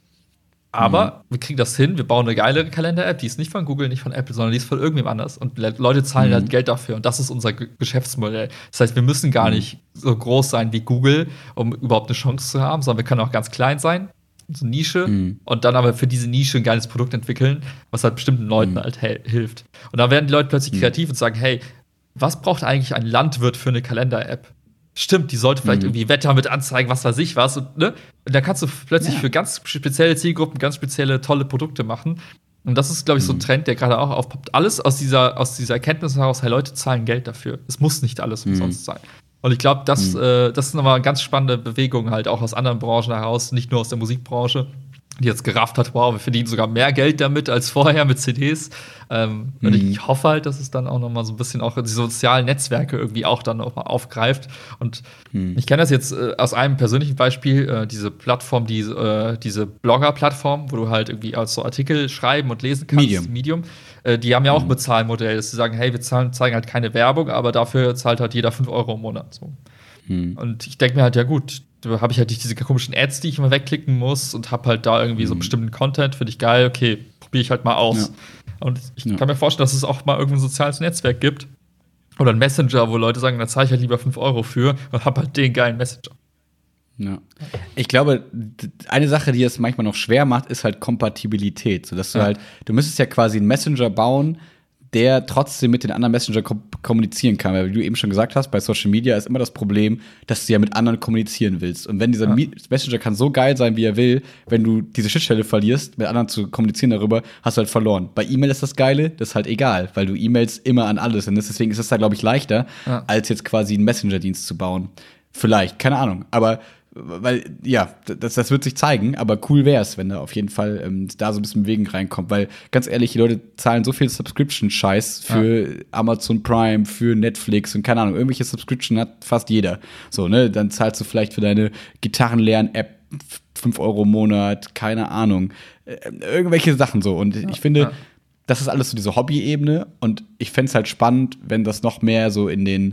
Aber wir kriegen das hin, wir bauen eine geilere Kalender-App, die ist nicht von Google, nicht von Apple, sondern die ist von irgendwem anders. Und Le- Leute zahlen Mhm. halt Geld dafür. Und das ist unser G Geschäftsmodell. Das heißt, wir müssen gar Mhm. nicht so groß sein wie Google, um überhaupt eine Chance zu haben, sondern wir können auch ganz klein sein, so Nische, Mhm. und dann aber für diese Nische ein geiles Produkt entwickeln, was halt bestimmten Leuten Mhm. halt hel- hilft. Und da werden die Leute plötzlich Mhm. kreativ und sagen, hey, was braucht eigentlich ein Landwirt für eine Kalender-App? Stimmt, die sollte vielleicht Mhm. irgendwie Wetter mit anzeigen, was weiß ich was. Und, ne? Und da kannst du plötzlich Ja. für ganz spezielle Zielgruppen ganz spezielle, tolle Produkte machen. Und das ist, glaube ich, so ein Mhm. Trend, der gerade auch aufpoppt. Alles aus dieser, aus dieser Erkenntnis heraus, hey, Leute zahlen Geld dafür. Es muss nicht alles Mhm. umsonst sein. Und ich glaube, das, Mhm. äh, das ist nochmal eine ganz spannende Bewegung halt auch aus anderen Branchen heraus, nicht nur aus der Musikbranche, die jetzt gerafft hat, wow, wir verdienen sogar mehr Geld damit als vorher mit C Ds. Ähm, Und Mhm. ich hoffe halt, dass es dann auch noch mal so ein bisschen auch die sozialen Netzwerke irgendwie auch dann noch mal aufgreift. Und Mhm. ich kenne das jetzt äh, aus einem persönlichen Beispiel, äh, diese Plattform, die, äh, diese Blogger-Plattform, wo du halt irgendwie als so Artikel schreiben und lesen kannst. Medium. Medium. Äh, die haben ja auch Mhm. ein Bezahlmodell, dass sie sagen, hey, wir zahlen, zeigen halt keine Werbung, aber dafür zahlt halt jeder fünf Euro im Monat. So. Mhm. Und ich denke mir halt, ja gut, da habe ich halt nicht diese komischen Ads, die ich immer wegklicken muss und habe halt da irgendwie so Mhm. bestimmten Content, finde ich geil, okay, probiere ich halt mal aus. Ja. Und ich Ja. kann mir vorstellen, dass es auch mal irgendein soziales Netzwerk gibt oder ein Messenger, wo Leute sagen, da zahle ich halt lieber fünf Euro für und habe halt den geilen Messenger. Ja. Ich glaube, d- eine Sache, die es manchmal noch schwer macht, ist halt Kompatibilität. So, dass du Ja. halt, du müsstest ja quasi einen Messenger bauen, der trotzdem mit den anderen Messenger kom kommunizieren kann. Weil wie du eben schon gesagt hast, bei Social Media ist immer das Problem, dass du ja mit anderen kommunizieren willst. Und wenn dieser Ja. Mi- Messenger kann so geil sein, wie er will, wenn du diese Schnittstelle verlierst, mit anderen zu kommunizieren darüber, hast du halt verloren. Bei E-Mail ist das Geile, das ist halt egal, weil du E-Mails immer an alles sendest. Deswegen ist es da, glaube ich, leichter, Ja. als jetzt quasi einen Messenger-Dienst zu bauen. Vielleicht, keine Ahnung. Aber weil, ja, das, das wird sich zeigen, aber cool wäre es, wenn da auf jeden Fall ähm, da so ein bisschen Bewegung reinkommt. Weil, ganz ehrlich, die Leute zahlen so viel Subscription-Scheiß für Amazon Prime, für Netflix und keine Ahnung, irgendwelche Subscription hat fast jeder. So, ne, dann zahlst du vielleicht für deine Gitarrenlernen-App fünf Euro im Monat, keine Ahnung. Äh, irgendwelche Sachen so. Und ich finde, ja. das ist alles so diese Hobby-Ebene und ich fände es halt spannend, wenn das noch mehr so in den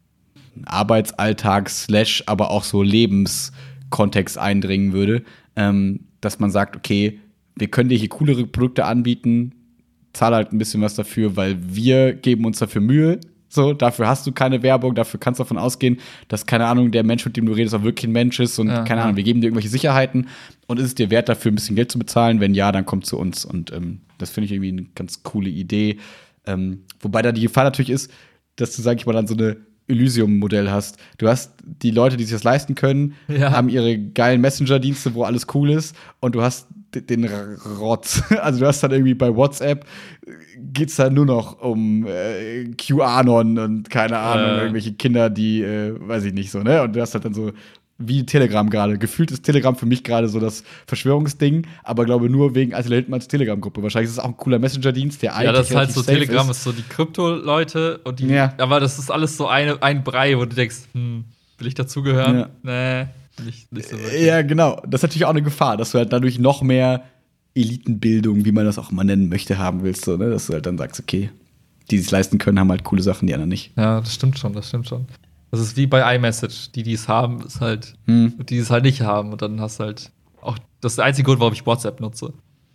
Arbeitsalltag slash aber auch so Lebenskontext eindringen würde, ähm, dass man sagt, okay, wir können dir hier coolere Produkte anbieten, zahl halt ein bisschen was dafür, weil wir geben uns dafür Mühe, so, dafür hast du keine Werbung, dafür kannst du davon ausgehen, dass, keine Ahnung, der Mensch, mit dem du redest, auch wirklich ein Mensch ist und Ja, keine ja. Ahnung, wir geben dir irgendwelche Sicherheiten und ist es dir wert, dafür ein bisschen Geld zu bezahlen? Wenn ja, dann komm zu uns und ähm, das finde ich irgendwie eine ganz coole Idee, ähm, wobei da die Gefahr natürlich ist, dass du, sag ich mal, dann so eine Elysium-Modell hast. Du hast die Leute, die sich das leisten können, Ja. haben ihre geilen Messenger-Dienste, wo alles cool ist, und du hast d- den R- Rotz. Also du hast dann irgendwie bei WhatsApp äh, geht's dann nur noch um äh, QAnon und keine Ahnung, Äh. irgendwelche Kinder, die, äh, weiß ich nicht so, ne? Und du hast halt dann so wie Telegram gerade. Gefühlt ist Telegram für mich gerade so das Verschwörungsding, aber glaube nur wegen Attila Hildmanns Telegram-Gruppe. Wahrscheinlich ist es auch ein cooler Messenger-Dienst, der eigentlich Ja, das ist halt relativ so, safe Telegram ist. ist so die Krypto-Leute und die, Ja. aber das ist alles so eine, ein Brei, wo du denkst, hm, will ich dazugehören? Ja. Nee, nicht, nicht so wirklich. Ja, genau. Das ist natürlich auch eine Gefahr, dass du halt dadurch noch mehr Elitenbildung, wie man das auch immer nennen möchte, haben willst. So, ne? Dass du halt dann sagst, okay, die sich leisten können, haben halt coole Sachen, die anderen nicht. Ja, das stimmt schon, das stimmt schon. Das ist wie bei iMessage. Die, die es haben, ist halt, Hm. die es halt nicht haben. Und dann hast du halt auch, das ist der einzige Grund, warum ich WhatsApp nutze.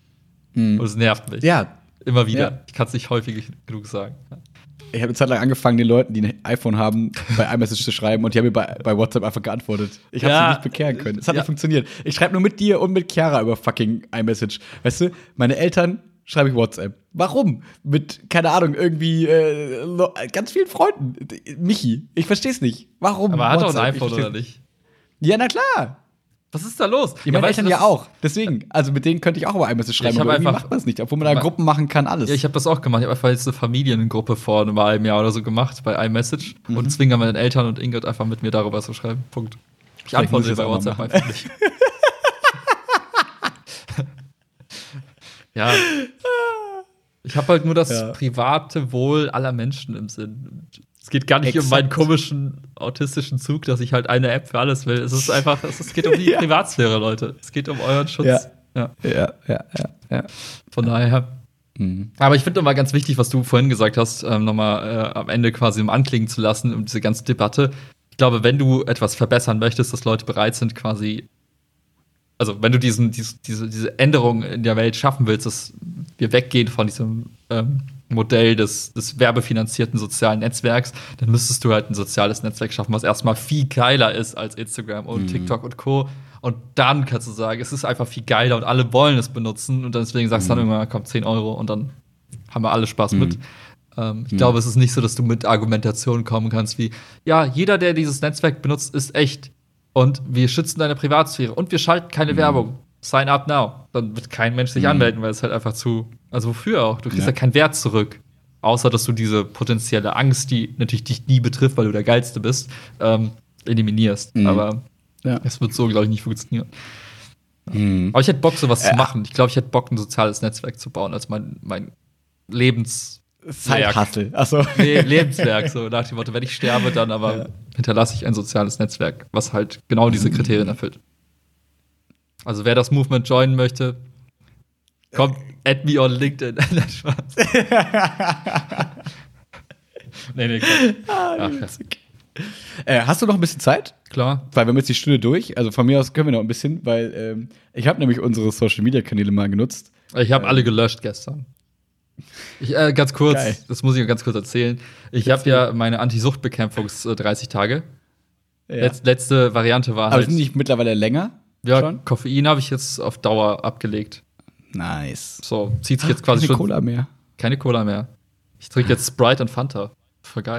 Hm. Und es nervt mich. Ja, Immer wieder. Ja. Ich kann es nicht häufig genug sagen. ich habe eine Zeit lang angefangen, den Leuten, die ein iPhone haben, bei iMessage zu schreiben, und die haben mir bei, bei WhatsApp einfach geantwortet. Ich habe Ja. sie nicht bekehren können. Es hat Ja. nicht funktioniert. Ich schreibe nur mit dir und mit Chiara über fucking iMessage. Weißt du, meine Eltern schreibe ich WhatsApp. Warum? Mit, keine Ahnung, irgendwie äh, lo- ganz vielen Freunden. Michi, ich verstehe es nicht. Warum? Aber er hat doch ein WhatsApp? Ich iPhone, versteh's oder nicht? Ja, na klar. Was ist da los? Ja, meine weißt du, Eltern ja das ist- auch. Deswegen. Also mit denen könnte ich auch über iMessage schreiben, ich hab aber irgendwie einfach- macht man es nicht. Obwohl man da Gruppen machen kann, alles. Ja, ich habe das auch gemacht. Ich habe einfach jetzt eine Familiengruppe vor einem halben Jahr oder so gemacht bei iMessage Mhm. und zwinge meine Eltern und Ingrid einfach mit mir darüber zu schreiben. Punkt. Ich Vielleicht muss antworte ich das bei auch mal WhatsApp machen. einfach nicht. Ja. Ich habe halt nur das Ja. private Wohl aller Menschen im Sinn. Es geht gar nicht Exakt. um meinen komischen autistischen Zug, dass ich halt eine App für alles will. Es ist einfach, es es geht um die Ja. Privatsphäre, Leute. Es geht um euren Schutz. Ja. Ja. Ja, ja, ja, ja. Von daher. Mhm. Aber ich finde nochmal ganz wichtig, was du vorhin gesagt hast, ähm, nochmal äh, am Ende quasi um anklingen zu lassen, um diese ganze Debatte. Ich glaube, wenn du etwas verbessern möchtest, dass Leute bereit sind, quasi, also wenn du diesen, dies, diese, diese Änderung in der Welt schaffen willst, dass wir weggehen von diesem ähm, Modell des, des werbefinanzierten sozialen Netzwerks, dann müsstest du halt ein soziales Netzwerk schaffen, was erstmal viel geiler ist als Instagram und Mhm. TikTok und Co. Und dann kannst du sagen, es ist einfach viel geiler und alle wollen es benutzen. Und deswegen sagst du dann Mhm. irgendwann, kommt zehn Euro und dann haben wir alle Spaß Mhm. mit. Ähm, ich Mhm. glaube, es ist nicht so, dass du mit Argumentationen kommen kannst wie, ja, jeder, der dieses Netzwerk benutzt, ist echt. Und wir schützen deine Privatsphäre. Und wir schalten keine Mhm. Werbung. Sign up now. Dann wird kein Mensch sich Mhm. anmelden, weil es halt einfach zu, also wofür auch? Du kriegst ja, Ja. keinen Wert zurück. Außer, dass du diese potenzielle Angst, die natürlich dich nie betrifft, weil du der Geilste bist, ähm, eliminierst. Mhm. Aber Ja. es wird so, glaube ich, nicht funktionieren. Mhm. Aber ich hätte Bock, sowas Äh, zu machen. Ich glaube, ich hätte Bock, ein soziales Netzwerk zu bauen, als mein, mein Lebens Side-Hustle. Achso. Le Lebenswerk. So nach dem Motto, wenn ich sterbe, dann aber Ja. hinterlasse ich ein soziales Netzwerk, was halt genau diese Kriterien erfüllt. Also wer das Movement joinen möchte, kommt, add me on LinkedIn. Nein, Spaß. nee, nee, Quatsch. Ach, krass. Äh, hast du noch ein bisschen Zeit? Klar. Weil wir haben jetzt die Stunde durch. Also von mir aus können wir noch ein bisschen, weil ähm, ich habe nämlich unsere Social-Media-Kanäle mal genutzt. Ich habe Ähm. alle gelöscht gestern. Ich, äh, ganz kurz, Geil. das muss ich ganz kurz erzählen. Ich habe ja meine Anti-Suchtbekämpfungs- dreißig Tage. Ja. Letz letzte Variante war Aber halt. sind die nicht mittlerweile länger? Ja, schon? Koffein habe ich jetzt auf Dauer abgelegt. Nice. So, zieht sich jetzt quasi Keine schon. Cola mehr. Keine Cola mehr. Ich trinke jetzt Sprite und Fanta. Voll geil.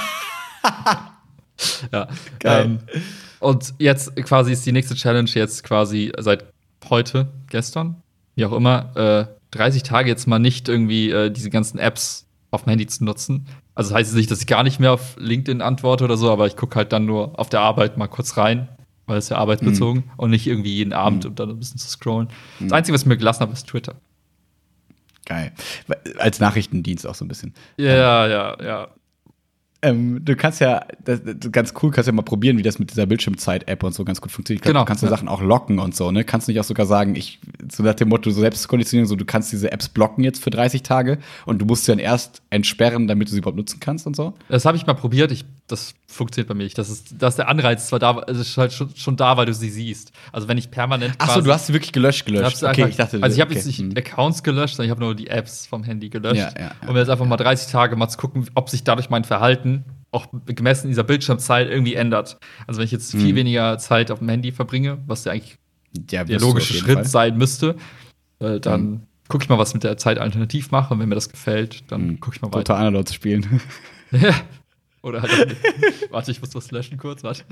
ja. Geil. Ähm, und jetzt quasi ist die nächste Challenge jetzt quasi seit heute, gestern, wie auch immer, äh, dreißig Tage jetzt mal nicht irgendwie äh, diese ganzen Apps auf dem Handy zu nutzen. Also das heißt nicht, dass ich gar nicht mehr auf LinkedIn antworte oder so, aber ich gucke halt dann nur auf der Arbeit mal kurz rein, weil es ja arbeitsbezogen Mhm. und nicht irgendwie jeden Abend, Mhm. um dann ein bisschen zu scrollen. Mhm. Das Einzige, was ich mir gelassen habe, ist Twitter. Geil. Als Nachrichtendienst auch so ein bisschen. Ja, ja, ja. Ähm, du kannst ja, das, das, ganz cool, kannst ja mal probieren, wie das mit dieser Bildschirmzeit-App und so ganz gut funktioniert. Ich glaub, Genau, Du kannst ja ja. Sachen auch locken und so, ne? Kannst du nicht auch sogar sagen, ich, so nach dem Motto, so Selbstkonditionierung, so, du kannst diese Apps blocken jetzt für dreißig Tage und du musst sie dann erst entsperren, damit du sie überhaupt nutzen kannst und so? Das habe ich mal probiert. Ich, das funktioniert bei mir nicht. Das ist, das ist der Anreiz zwar da, es ist halt schon, schon da, weil du sie siehst. Also wenn ich permanent Achso, du hast sie wirklich gelöscht, ich gelöscht. hab sie Okay, einfach, ich dachte, also ich habe okay. jetzt nicht hm. Accounts gelöscht, sondern ich habe nur die Apps vom Handy gelöscht. Ja, ja, ja. um jetzt einfach mal dreißig Tage mal zu gucken, ob sich dadurch mein Verhalten auch gemessen dieser Bildschirmzeit irgendwie ändert. Also wenn ich jetzt viel Mhm. weniger Zeit auf dem Handy verbringe, was ja eigentlich Ja, der wirst du logische auf jeden Schritt Fall. sein müsste, äh, dann Mhm. gucke ich mal, was mit der Zeit alternativ mache. Und wenn mir das gefällt, dann Mhm. gucke ich mal weiter. Total Analog zu spielen. Ja. Oder halt auch nicht. Warte, ich muss was löschen kurz, warte.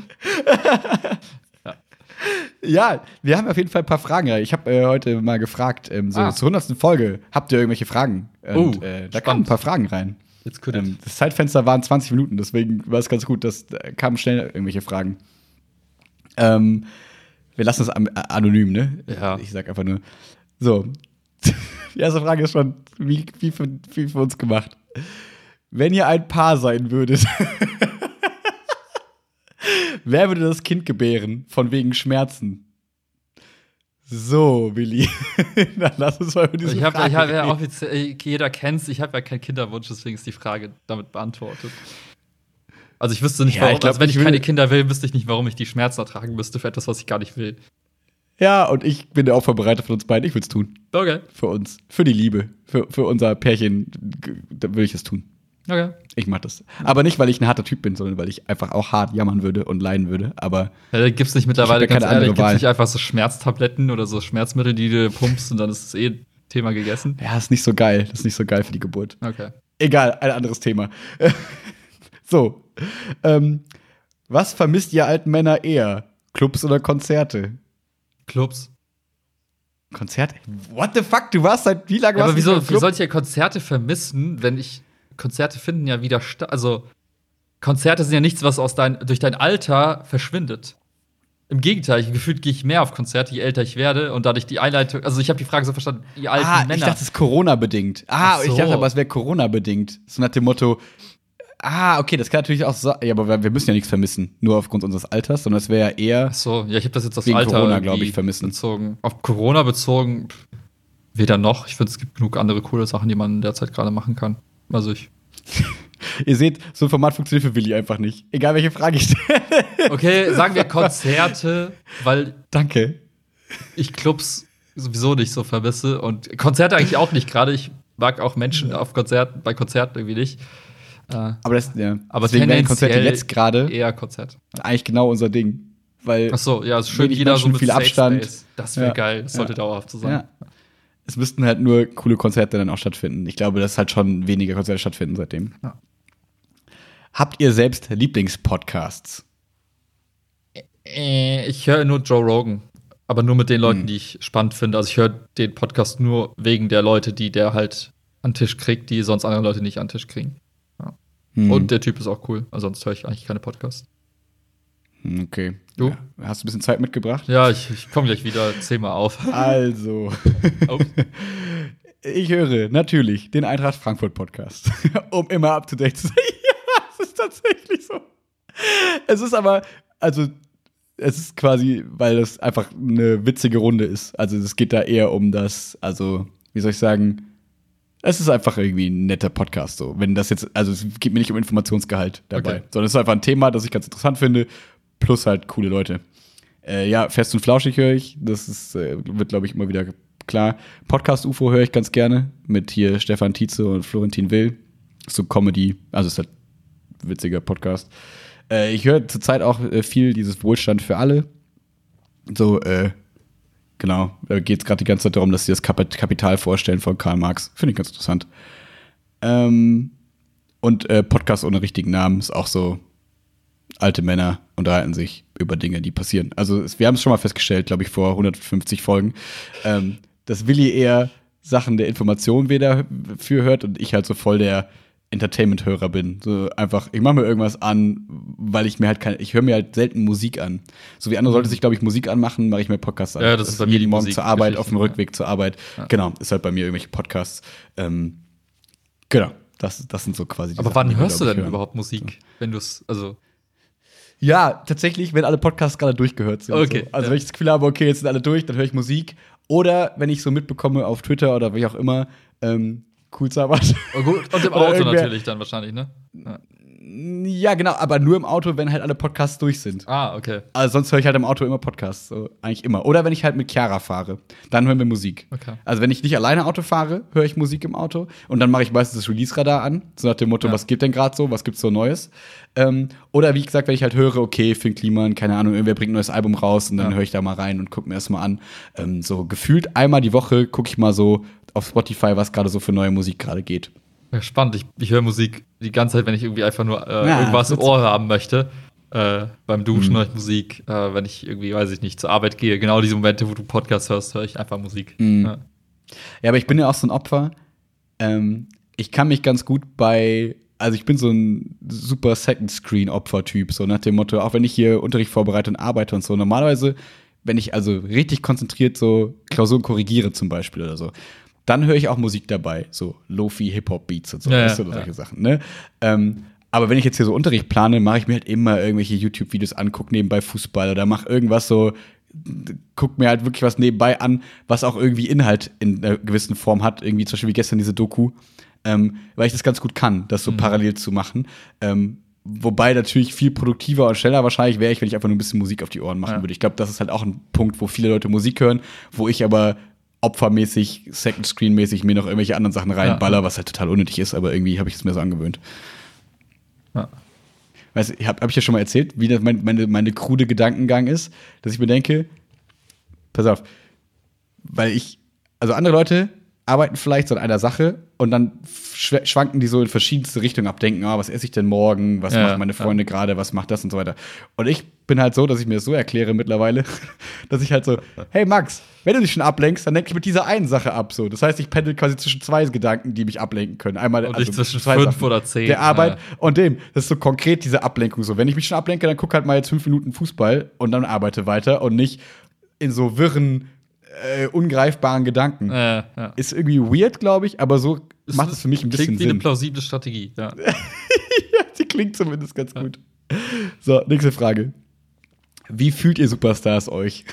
Ja, wir haben auf jeden Fall ein paar Fragen. Ich habe äh, heute mal gefragt, ähm, so Ah. zur hundertsten Folge, habt ihr irgendwelche Fragen? Und, Oh, äh, da spannend. kamen ein paar Fragen rein. Jetzt könnte Ähm, das Zeitfenster waren zwanzig Minuten, deswegen war es ganz gut, dass da kamen schnell irgendwelche Fragen. Ähm, wir lassen es an anonym, ne? Ja. Ich sag einfach nur. So. Die erste Frage ist schon, wie, wie, für, wie für uns gemacht. Wenn ihr ein Paar sein würdet, wer würde das Kind gebären? Von wegen Schmerzen. So, Willi. Dann lass uns mal über diese Ich habe Frage ich hab ja reden. offiziell, jeder kennt's, ich habe ja keinen Kinderwunsch, deswegen ist die Frage damit beantwortet. Also ich wüsste nicht, Ja, warum, ich glaub, also wenn ich, ich will- keine Kinder will, wüsste ich nicht, warum ich die Schmerzen ertragen müsste für etwas, was ich gar nicht will. Ja, und ich bin der Opferbereiter von uns beiden. Ich will's tun. Okay. Für uns. Für die Liebe. Für, für unser Pärchen. g- Da würde ich es tun. Okay. Ich mach das. Aber nicht, weil ich ein harter Typ bin, sondern weil ich einfach auch hart jammern würde und leiden würde. Aber Ja, da gibt's nicht mittlerweile, Ich hab ja ganz keine ehrlich, andere gibt's Wahl. nicht einfach so Schmerztabletten oder so Schmerzmittel, die du pumpst und dann ist das eh Thema gegessen. ja, ist nicht so geil. Das ist nicht so geil für die Geburt. Okay. Egal, ein anderes Thema. So. Ähm, was vermisst ihr alten Männer eher? Clubs oder Konzerte? Clubs. Konzerte? What the fuck? Du warst seit wie lange Ja, warst aber du wieso, nicht im wie Club? soll ich ja Konzerte vermissen, wenn ich Konzerte finden ja wieder statt. Also Konzerte sind ja nichts, was aus dein, durch dein Alter verschwindet. Im Gegenteil, gefühlt gehe ich mehr auf Konzerte, je älter ich werde und dadurch die Einleitung, also ich habe die Frage so verstanden, die alten ah, Männer. Ich dachte, es ist Corona-bedingt. Ah, Ach so. Ich dachte aber, es wäre Corona-bedingt. So nach dem Motto, ah, okay, das kann natürlich auch so, ja, aber wir müssen ja nichts vermissen, nur aufgrund unseres Alters, sondern es wäre ja eher Ach so, ja, ich habe das jetzt aufs wegen Alter Corona, glaube ich, vermissen. bezogen. Auf Corona bezogen, pff, weder noch. Ich finde, es gibt genug andere coole Sachen, die man derzeit gerade machen kann. Also ich Ihr seht, so ein Format funktioniert für Willi einfach nicht. Egal, welche Frage ich stelle. Okay, sagen wir Konzerte, weil Danke. ich Clubs sowieso nicht so vermisse und Konzerte eigentlich auch nicht. Gerade ich mag auch Menschen auf Konzerten, bei Konzerten irgendwie nicht. Äh, Aber das, ja. aber Deswegen werden Konzerte tendenziell jetzt gerade eher Konzert. eigentlich genau unser Ding. Weil Ach so, ja, es ist schön, wenig jeder so Menschen, mit viel Safe Abstand. Space. Das wäre Ja. geil, das sollte Ja. dauerhaft so sein. Ja. Es müssten halt nur coole Konzerte dann auch stattfinden. Ich glaube, dass halt schon weniger Konzerte stattfinden seitdem. Ja. Habt ihr selbst Lieblingspodcasts? Äh, ich höre nur Joe Rogan, aber nur mit den Leuten, Hm. die ich spannend finde. Also ich höre den Podcast nur wegen der Leute, die der halt an den Tisch kriegt, die sonst andere Leute nicht an den Tisch kriegen. Hm. Und der Typ ist auch cool, also sonst höre ich eigentlich keine Podcasts. Okay. Du? Ja. Hast du ein bisschen Zeit mitgebracht? Ja, ich, ich komme gleich wieder zehnmal auf. Also. Oh. Ich höre natürlich den Eintracht Frankfurt Podcast, um immer up to date zu sein. Ja, es ist tatsächlich so. Es ist aber, also, es ist quasi, weil das einfach eine witzige Runde ist. Also, es geht da eher um das, also, wie soll ich sagen, es ist einfach irgendwie ein netter Podcast, so. Wenn das jetzt, also, es geht mir nicht um Informationsgehalt dabei, Okay. sondern es ist einfach ein Thema, das ich ganz interessant finde, plus halt coole Leute. Äh, ja, Fest und Flauschig höre ich. Das ist, äh, wird, glaube ich, immer wieder klar. Podcast U F O höre ich ganz gerne mit hier Stefan Tietze und Florentin Will. So Comedy, also ist halt ein witziger Podcast. Äh, ich höre zurzeit auch äh, viel dieses Wohlstand für alle. So, äh, genau, da geht es gerade die ganze Zeit darum, dass sie das Kap- Kapital vorstellen von Karl Marx. Finde ich ganz interessant. Ähm, und äh, Podcast ohne richtigen Namen ist auch so, alte Männer unterhalten sich über Dinge, die passieren. Also es, wir haben es schon mal festgestellt, glaube ich, vor hundertfünfzig Folgen, ähm, dass Willi eher Sachen der Information wieder für hört und ich halt so voll der Entertainment-Hörer bin. So einfach, ich mache mir irgendwas an, weil ich mir halt keine, ich höre mir halt selten Musik an. So wie andere Leute sich, glaube ich, Musik anmachen, mache ich mir Podcasts an. Ja, das ist bei mir die Morgen zur Arbeit, auf dem Musikgeschichte, Rückweg zur Arbeit. Ja. Genau, ist halt bei mir irgendwelche Podcasts. Ähm, genau, das, das sind so quasi die Aber Sachen, wann die wir, hörst du glaub ich, denn hören. überhaupt Musik? Wenn du es, also. Ja, tatsächlich, wenn alle Podcasts gerade durchgehört sind. Okay, So. Also ja. wenn ich das Gefühl habe, okay, jetzt sind alle durch, dann höre ich Musik. Oder wenn ich so mitbekomme auf Twitter oder wie auch immer, ähm, cool Sabbat. Oh, gut. Und im Oder Auto irgendwer- natürlich dann wahrscheinlich, ne? Ja. Ja, genau, aber nur im Auto, wenn halt alle Podcasts durch sind. Ah, okay. Also sonst höre ich halt im Auto immer Podcasts, so eigentlich immer. Oder wenn ich halt mit Chiara fahre, dann hören wir Musik. Okay. Also wenn ich nicht alleine Auto fahre, höre ich Musik im Auto und dann mache ich meistens das Release-Radar an, so nach dem Motto, Ja. was gibt denn gerade so, was gibt's so Neues? Ähm, oder wie gesagt, wenn ich halt höre, okay, Finn Kliman, keine Ahnung, irgendwer bringt ein neues Album raus und dann Ja. höre ich da mal rein und gucke mir das mal an. Ähm, so gefühlt einmal die Woche gucke ich mal so auf Spotify, was gerade so für neue Musik gerade geht. Ja, spannend. Ich, ich höre Musik die ganze Zeit, wenn ich irgendwie einfach nur äh, Ja, irgendwas im witzig. Ohr haben möchte. Äh, beim Duschen Mhm. höre ich Musik. Äh, wenn ich irgendwie, weiß ich nicht, zur Arbeit gehe. Genau diese Momente, wo du Podcast hörst, höre ich einfach Musik. Mhm. Ja. Ja, aber ich bin ja auch so ein Opfer. Ähm, ich kann mich ganz gut bei, also ich bin so ein super Second-Screen-Opfer-Typ, so nach dem Motto, auch wenn ich hier Unterricht vorbereite und arbeite und so. Normalerweise, wenn ich also richtig konzentriert so Klausuren korrigiere zum Beispiel oder so, dann höre ich auch Musik dabei, so Lo-Fi-Hip-Hop-Beats und so, Ja, weißt du, ja, oder solche ja. Sachen, ne? Ähm, aber wenn ich jetzt hier so Unterricht plane, mache ich mir halt immer irgendwelche YouTube-Videos an, guck nebenbei Fußball oder mach irgendwas so, guck mir halt wirklich was nebenbei an, was auch irgendwie Inhalt in einer gewissen Form hat. Irgendwie zum Beispiel wie gestern diese Doku, ähm, weil ich das ganz gut kann, das so Mhm. parallel zu machen. Ähm, wobei natürlich viel produktiver und schneller wahrscheinlich wäre ich, wenn ich einfach nur ein bisschen Musik auf die Ohren machen Ja. würde. Ich glaube, das ist halt auch ein Punkt, wo viele Leute Musik hören, wo ich aber opfermäßig, Second-Screen-mäßig mir noch irgendwelche anderen Sachen reinballer, Ja. was halt total unnötig ist, aber irgendwie habe ich es mir so angewöhnt. Ja. Weißt du, habe hab ich ja schon mal erzählt, wie das mein, meine, meine krude Gedankengang ist, dass ich mir denke, pass auf, weil ich, also andere Leute arbeiten vielleicht so an einer Sache und dann schw- schwanken die so in verschiedenste Richtungen ab, denken, ah, was esse ich denn morgen, was Ja, machen meine Freunde ja. gerade, was macht das und so weiter. Und ich bin halt so, dass ich mir das so erkläre mittlerweile, dass ich halt so, hey Max, wenn du dich schon ablenkst, dann lenk ich mit dieser einen Sache ab. So. Das heißt, ich pendel quasi zwischen zwei Gedanken, die mich ablenken können. Einmal Und also nicht zwischen zwei fünf Sachen. oder zehn. Der Arbeit Ja. und dem. Das ist so konkret diese Ablenkung so. Wenn ich mich schon ablenke, dann guck halt mal jetzt fünf Minuten Fußball und dann arbeite weiter und nicht in so wirren, äh, ungreifbaren Gedanken. Ja, ja. Ist irgendwie weird, glaube ich, aber so Es macht es für mich ein bisschen klingt wie eine Sinn. plausible Strategie. Ja. Ja, die klingt zumindest ganz gut. So, nächste Frage. Wie fühlt ihr Superstars euch?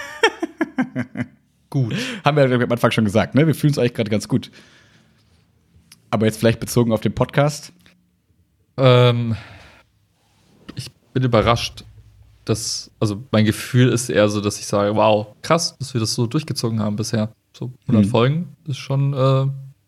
Gut. Haben wir ja am Anfang schon gesagt, ne? Wir fühlen uns eigentlich gerade ganz gut. Aber jetzt vielleicht bezogen auf den Podcast. Ähm, ich bin überrascht, dass, also mein Gefühl ist eher so, dass ich sage, wow, krass, dass wir das so durchgezogen haben bisher. So hundert Mhm. Folgen ist schon, äh,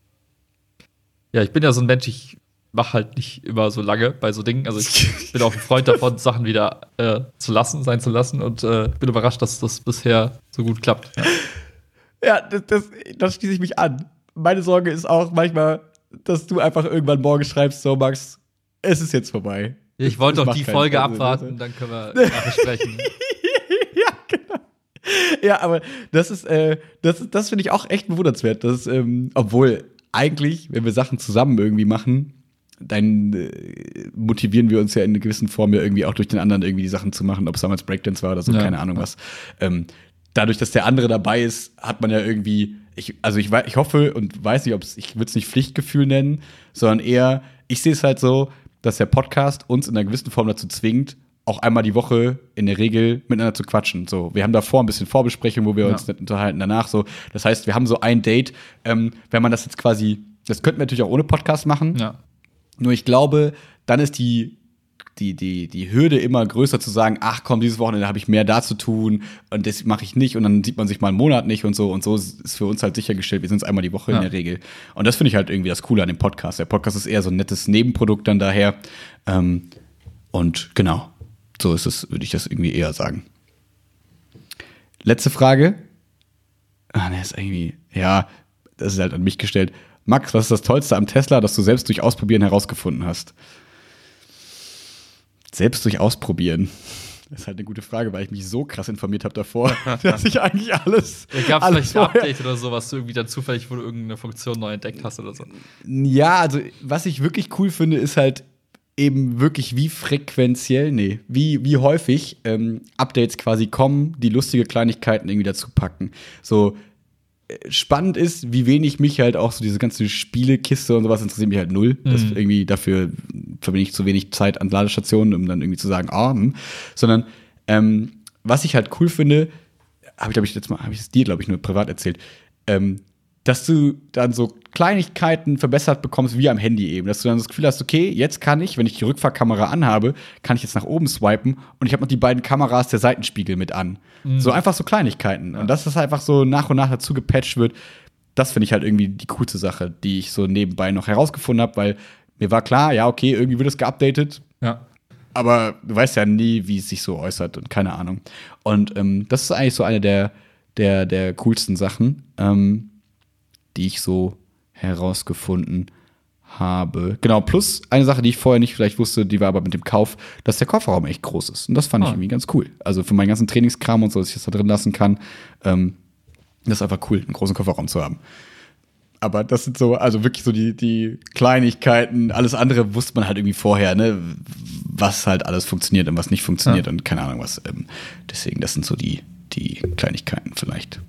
ja, ich bin ja so ein Mensch, ich mache halt nicht immer so lange bei so Dingen. Also ich bin auch ein Freund davon, Sachen wieder äh, zu lassen, sein zu lassen und äh, bin überrascht, dass das bisher so gut klappt. Ja. Ja, das, das, das schließe ich mich an. Meine Sorge ist auch manchmal, dass du einfach irgendwann morgen schreibst, so Max, es ist jetzt vorbei. Ich wollte Das doch macht die keinen Folge Sinn, abwarten, also. dann können wir nachher sprechen. Ja, genau. Ja, aber das ist, äh, das, das finde ich auch echt bewundernswert. Dass, ähm, obwohl eigentlich, wenn wir Sachen zusammen irgendwie machen, dann äh, motivieren wir uns ja in einer gewissen Form ja irgendwie auch durch den anderen irgendwie die Sachen zu machen, ob es damals Breakdance war oder so, Ja. keine Ahnung was. Ähm, dadurch, dass der andere dabei ist, hat man ja irgendwie, ich, also ich, wei- ich hoffe und weiß nicht, ob es, ich würde es nicht Pflichtgefühl nennen, sondern eher, ich sehe es halt so, dass der Podcast uns in einer gewissen Form dazu zwingt, auch einmal die Woche in der Regel miteinander zu quatschen. So, wir haben davor ein bisschen Vorbesprechung, wo wir Ja. uns nicht unterhalten, danach so. Das heißt, wir haben so ein Date. Ähm, wenn man das jetzt quasi, das könnten wir natürlich auch ohne Podcast machen. Ja. Nur ich glaube, dann ist die, die, die, die Hürde immer größer zu sagen, ach komm, dieses Wochenende habe ich mehr da zu tun und das mache ich nicht und dann sieht man sich mal einen Monat nicht und so und so ist für uns halt sichergestellt, wir sind es einmal die Woche Ja. in der Regel. Und das finde ich halt irgendwie das Coole an dem Podcast. Der Podcast ist eher so ein nettes Nebenprodukt dann daher. Ähm, und genau, so ist es, würde ich das irgendwie eher sagen. Letzte Frage. Ah, ne, ist irgendwie, ja, das ist halt an mich gestellt. Max, was ist das Tollste am Tesla, das du selbst durch Ausprobieren herausgefunden hast? Selbst durch Ausprobieren. Das ist halt eine gute Frage, weil ich mich so krass informiert habe davor, dass ich eigentlich alles. Gab es alles vielleicht ein vorher- Update oder so, was du irgendwie dann zufällig, wo du irgendeine Funktion neu entdeckt hast oder so? Ja, also was ich wirklich cool finde, ist halt eben wirklich wie frequenziell, nee, wie, wie häufig ähm, Updates quasi kommen, die lustige Kleinigkeiten irgendwie dazu packen. So äh, spannend ist, wie wenig mich halt auch so diese ganze Spielekiste und sowas interessiert mich halt null. Das Mhm. irgendwie dafür verbinde ich zu wenig Zeit an Ladestationen, um dann irgendwie zu sagen, ah, hm. Sondern ähm, was ich halt cool finde, habe ich glaube ich jetzt mal, habe ich es dir glaube ich nur privat erzählt, ähm, dass du dann so Kleinigkeiten verbessert bekommst, wie am Handy eben. Dass du dann das Gefühl hast, okay, jetzt kann ich, wenn ich die Rückfahrkamera anhabe, kann ich jetzt nach oben swipen und ich habe noch die beiden Kameras der Seitenspiegel mit an. Mhm. So einfach so Kleinigkeiten. Und dass das einfach so nach und nach dazu gepatcht wird, das finde ich halt irgendwie die coolste Sache, die ich so nebenbei noch herausgefunden habe, weil mir war klar, ja, okay, irgendwie wird es geupdatet, Ja. aber du weißt ja nie, wie es sich so äußert und keine Ahnung. Und ähm, das ist eigentlich so eine der, der, der coolsten Sachen, ähm, die ich so herausgefunden habe. Genau, plus eine Sache, die ich vorher nicht vielleicht wusste, die war aber mit dem Kauf, dass der Kofferraum echt groß ist. Und das fand ich Ah. irgendwie ganz cool. Also für meinen ganzen Trainingskram und so, dass ich das da drin lassen kann, ähm, das ist einfach cool, einen großen Kofferraum zu haben. Aber das sind so, also wirklich so die, die Kleinigkeiten. Alles andere wusste man halt irgendwie vorher, ne? Was halt alles funktioniert und was nicht funktioniert Ja. und keine Ahnung was. Ähm, deswegen, das sind so die, die Kleinigkeiten vielleicht.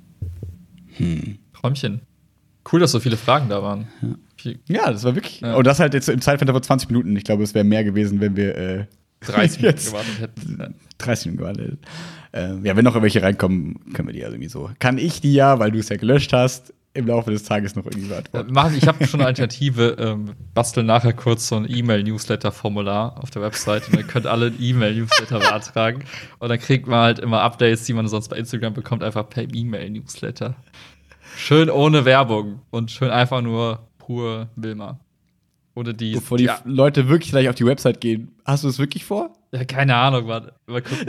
Hm. Träumchen. Cool, dass so viele Fragen da waren. Viel- Ja, das war wirklich. Ja. Und das halt jetzt im Zeitfenster von zwanzig Minuten. Ich glaube, es wäre mehr gewesen, wenn wir äh, dreißig Minuten jetzt gewartet hätten. Ja. dreißig Minuten gewartet. Äh, ja, wenn noch irgendwelche reinkommen, können wir die ja irgendwie so. Kann ich die ja, weil du es ja gelöscht hast, im Laufe des Tages noch irgendwie Äh, beantworten. machen, ich habe schon eine Alternative. Ähm, basteln nachher kurz so ein E-Mail-Newsletter-Formular auf der Website und dann könnt alle ein E-Mail-Newsletter beantragen. Und dann kriegt man halt immer Updates, die man sonst bei Instagram bekommt, einfach per E-Mail-Newsletter. Schön ohne Werbung und schön einfach nur pur Wilma. Ohne die. Bevor die ja, Leute wirklich gleich auf die Website gehen. Hast du es wirklich vor? ja, keine Ahnung, warte. Mal gucken.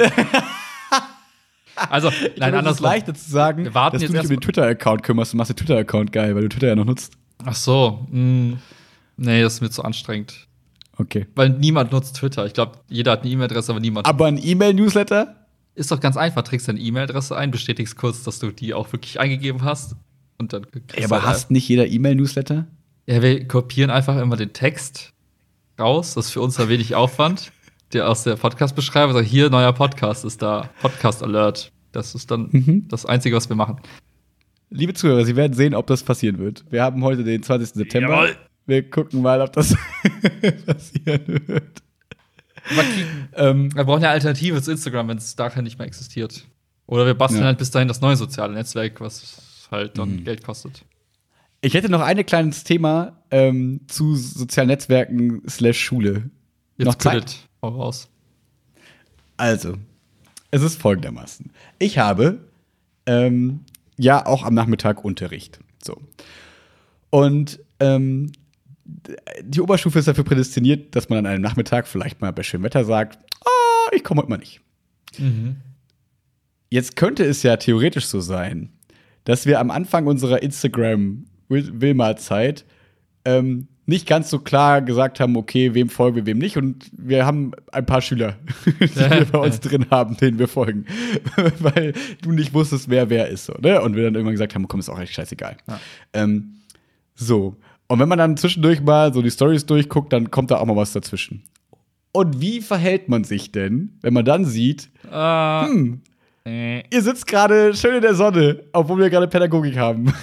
Also, Ich nein, finde, es ist andersrum. leichter zu sagen, Wir warten dass jetzt du dich um erst den Twitter-Account kümmerst. Du machst den Twitter-Account geil, weil du Twitter ja noch nutzt. Ach so, mh, nee, das ist mir zu anstrengend. Okay. Weil niemand nutzt Twitter. Ich glaube, jeder hat eine E-Mail-Adresse, aber niemand. Aber ein E-Mail-Newsletter? Ist doch ganz einfach. Trägst deine E-Mail-Adresse ein, bestätigst kurz, dass du die auch wirklich eingegeben hast. Und dann kriegst Ja, aber du hasst nicht jeder E-Mail-Newsletter? Ja, wir kopieren einfach immer den Text raus. Das ist für uns ein wenig Aufwand. Der aus der Podcast-Beschreibung sagt, hier, neuer Podcast ist da. Podcast-Alert. Das ist dann Mhm. das Einzige, was wir machen. Liebe Zuhörer, Sie werden sehen, ob das passieren wird. Wir haben heute den zwanzigsten September. Jawohl. Wir gucken mal, ob das passieren wird. ähm, wir brauchen ja Alternative zu Instagram, wenn es da kein nicht mehr existiert. Oder wir basteln Ja. halt bis dahin das neue soziale Netzwerk, was halt dann Mhm. Geld kostet. Ich hätte noch ein kleines Thema ähm, zu sozialen Netzwerken slash Schule. Jetzt noch Zeit? Zeit. Hau raus. Also, es ist folgendermaßen. Ich habe ähm, ja auch am Nachmittag Unterricht. So. Und ähm, die Oberstufe ist dafür prädestiniert, dass man an einem Nachmittag vielleicht mal bei schönem Wetter sagt, oh, ich komme heute mal nicht. Mhm. Jetzt könnte es ja theoretisch so sein, dass wir am Anfang unserer Instagram-Wilma-Zeit ähm, nicht ganz so klar gesagt haben, okay, wem folgen wir, wem nicht. Und wir haben ein paar Schüler, die wir bei uns drin haben, denen wir folgen. Weil du nicht wusstest, wer wer ist. So, ne? Und wir dann irgendwann gesagt haben, komm, ist auch echt scheißegal. Ja. Ähm, so. Und wenn man dann zwischendurch mal so die Storys durchguckt, dann kommt da auch mal was dazwischen. Und wie verhält man sich denn, wenn man dann sieht, Ah, hm, äh. ihr sitzt gerade schön in der Sonne, obwohl wir gerade Pädagogik haben.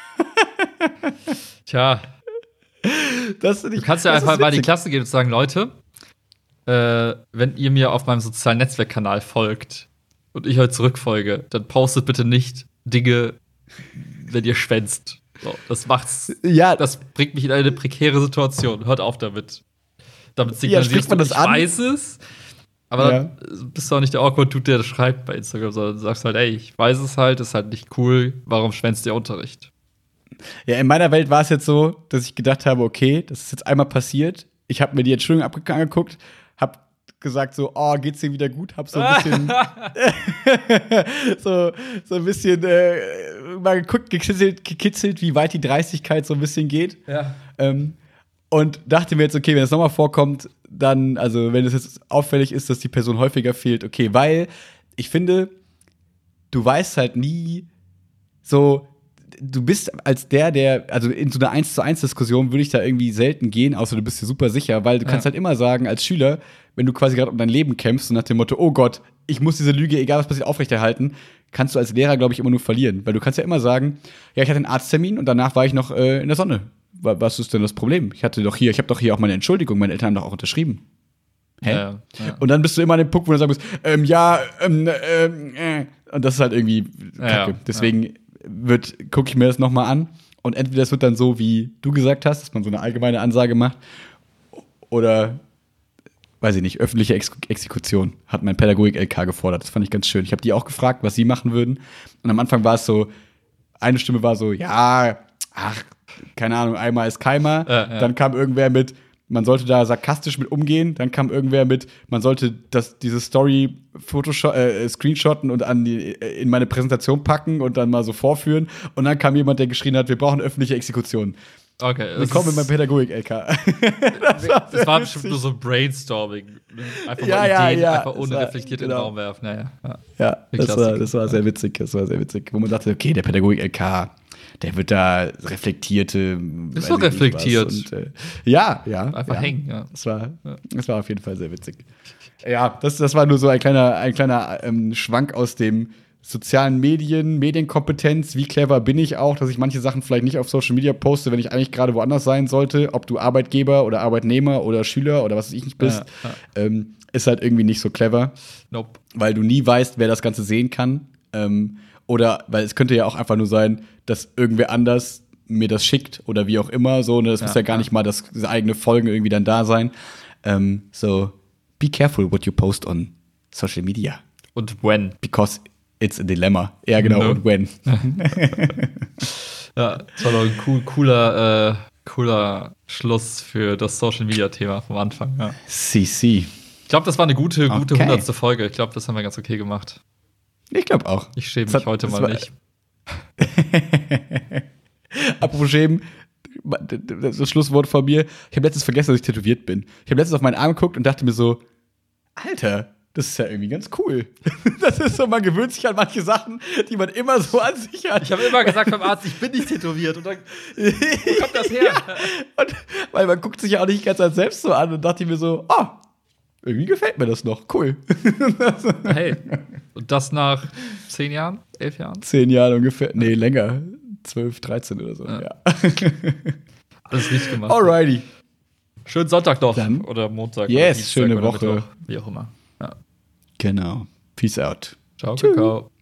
Tja, Das du kannst ja einfach mal in die Klasse gehen und sagen, Leute, äh, wenn ihr mir auf meinem sozialen Netzwerkkanal folgt und ich heute zurückfolge, dann postet bitte nicht Dinge, wenn ihr schwänzt. So, das macht's. Ja, Das bringt mich in eine prekäre Situation. Hört auf damit. Damit Ja, signalisierst spricht man du, das ich an? weiß es. Aber Ja. dann bist du auch nicht der Awkward-Dude, der das schreibt bei Instagram, sondern du sagst halt, ey, ich weiß es halt, ist halt nicht cool, warum schwänzt der Unterricht? Ja, in meiner Welt war es jetzt so, dass ich gedacht habe, okay, das ist jetzt einmal passiert. Ich habe mir die Entschuldigung abge- angeguckt, habe gesagt so, oh, geht's dir wieder gut? Hab so ein bisschen so, so ein bisschen äh, mal geguckt, gekitzelt, gekitzelt, wie weit die Dreistigkeit so ein bisschen geht. Ja. Ähm, und dachte mir jetzt, okay, wenn es nochmal vorkommt, dann, also wenn es jetzt auffällig ist, dass die Person häufiger fehlt, okay, weil ich finde, du weißt halt nie so, du bist als der, der, also in so einer eins zu eins Diskussion würde ich da irgendwie selten gehen, außer du bist dir super sicher, weil du Ja. kannst halt immer sagen, als Schüler, wenn du quasi gerade um dein Leben kämpfst und nach dem Motto, oh Gott, ich muss diese Lüge, egal was passiert, aufrechterhalten, kannst du als Lehrer, glaube ich, immer nur verlieren. Weil du kannst ja immer sagen, ja, ich hatte einen Arzttermin und danach war ich noch äh, in der Sonne. Wa- Was ist denn das Problem? Ich hatte doch hier, ich habe doch hier auch meine Entschuldigung, meine Eltern haben doch auch unterschrieben. Hä? Ja, ja. Und dann bist du immer an dem Punkt, wo du sagen musst, ähm, ja, ähm, ähm, äh. Und das ist halt irgendwie kacke. Ja, Deswegen wird, gucke ich mir das nochmal an. Und entweder es wird dann so, wie du gesagt hast, dass man so eine allgemeine Ansage macht, oder, weiß ich nicht, öffentliche Ex Exekution hat mein Pädagogik-L K gefordert. Das fand ich ganz schön. Ich habe die auch gefragt, was sie machen würden. Und am Anfang war es so, eine Stimme war so, ja, ach, keine Ahnung, einmal ist Keimer. Ja, ja. Dann kam irgendwer mit, man sollte da sarkastisch mit umgehen. Dann kam irgendwer mit, man sollte das, diese Story Photoshop, äh, screenshotten und an die, in meine Präsentation packen und dann mal so vorführen. Und dann kam jemand, der geschrien hat, wir brauchen öffentliche Exekutionen. Okay. das Willkommen in ist- meinem Pädagogik-L K. Das war, sehr bestimmt witzig. nur so Brainstorming. Ne? Einfach Ja, mal ja, Ideen ja, einfach das war- unreflektiert in den genau. Raum werfen. Naja, ja. Ja, Die das war, Klassiker. das war sehr witzig. Das war sehr witzig. Wo man dachte, okay, der Pädagogik-L K, der wird da reflektierte. weiß Ist doch ich nicht reflektiert. was. Und, äh, ja, ja. Einfach ja. hängen, ja. Das war, Ja. das war auf jeden Fall sehr witzig. Ja, das, das war nur so ein kleiner, ein kleiner ähm, Schwank aus dem sozialen Medien, Medienkompetenz. Wie clever bin ich auch, dass ich manche Sachen vielleicht nicht auf Social Media poste, wenn ich eigentlich gerade woanders sein sollte. Ob du Arbeitgeber oder Arbeitnehmer oder Schüler oder was weiß ich nicht bist, Ja, ja. Ähm, ist halt irgendwie nicht so clever. Nope. Weil du nie weißt, wer das Ganze sehen kann. Ähm, oder, weil es könnte ja auch einfach nur sein, dass irgendwer anders mir das schickt oder wie auch immer. So, ne? Das Ja, muss ja gar ja. nicht mal das, das eigene Folgen irgendwie dann da sein. Ähm, so, be careful what you post on social media. Und when. Because it's a dilemma. Ja, genau, Ne? und when. Ja, das war doch ein cool, cooler, äh, cooler Schluss für das Social-Media-Thema vom Anfang. Ja. C C. Ich glaube, das war eine gute, gute Okay. hundertste Folge. Ich glaube, das haben wir ganz okay gemacht. Ich glaube auch. Ich schäme Das mich hat- heute das mal war- nicht. Apropos Schämen, das Schlusswort von mir. Ich habe letztens vergessen, dass ich tätowiert bin. Ich habe letztens auf meinen Arm geguckt und dachte mir so, Alter, das ist ja irgendwie ganz cool. Das ist so, man gewöhnt sich an manche Sachen, die man immer so an sich hat. Ich habe immer gesagt beim Arzt, ich bin nicht tätowiert. Und dann, wo kommt das her? Ja, und, weil man guckt sich ja auch nicht ganz als selbst so an und dachte mir so, oh, irgendwie gefällt mir das noch. Cool. Hey, und das nach zehn Jahren? Elf Jahren? Zehn Jahre ungefähr. Nee, länger. Zwölf, dreizehn oder so. Ja. Ja. Alles richtig gemacht. Alrighty. Schönen Sonntag noch. Dann. Oder Montag. Yes, oder schöne oder Woche. Mittwoch, wie auch immer. Ja. Genau. Peace out. Ciao, Kakao.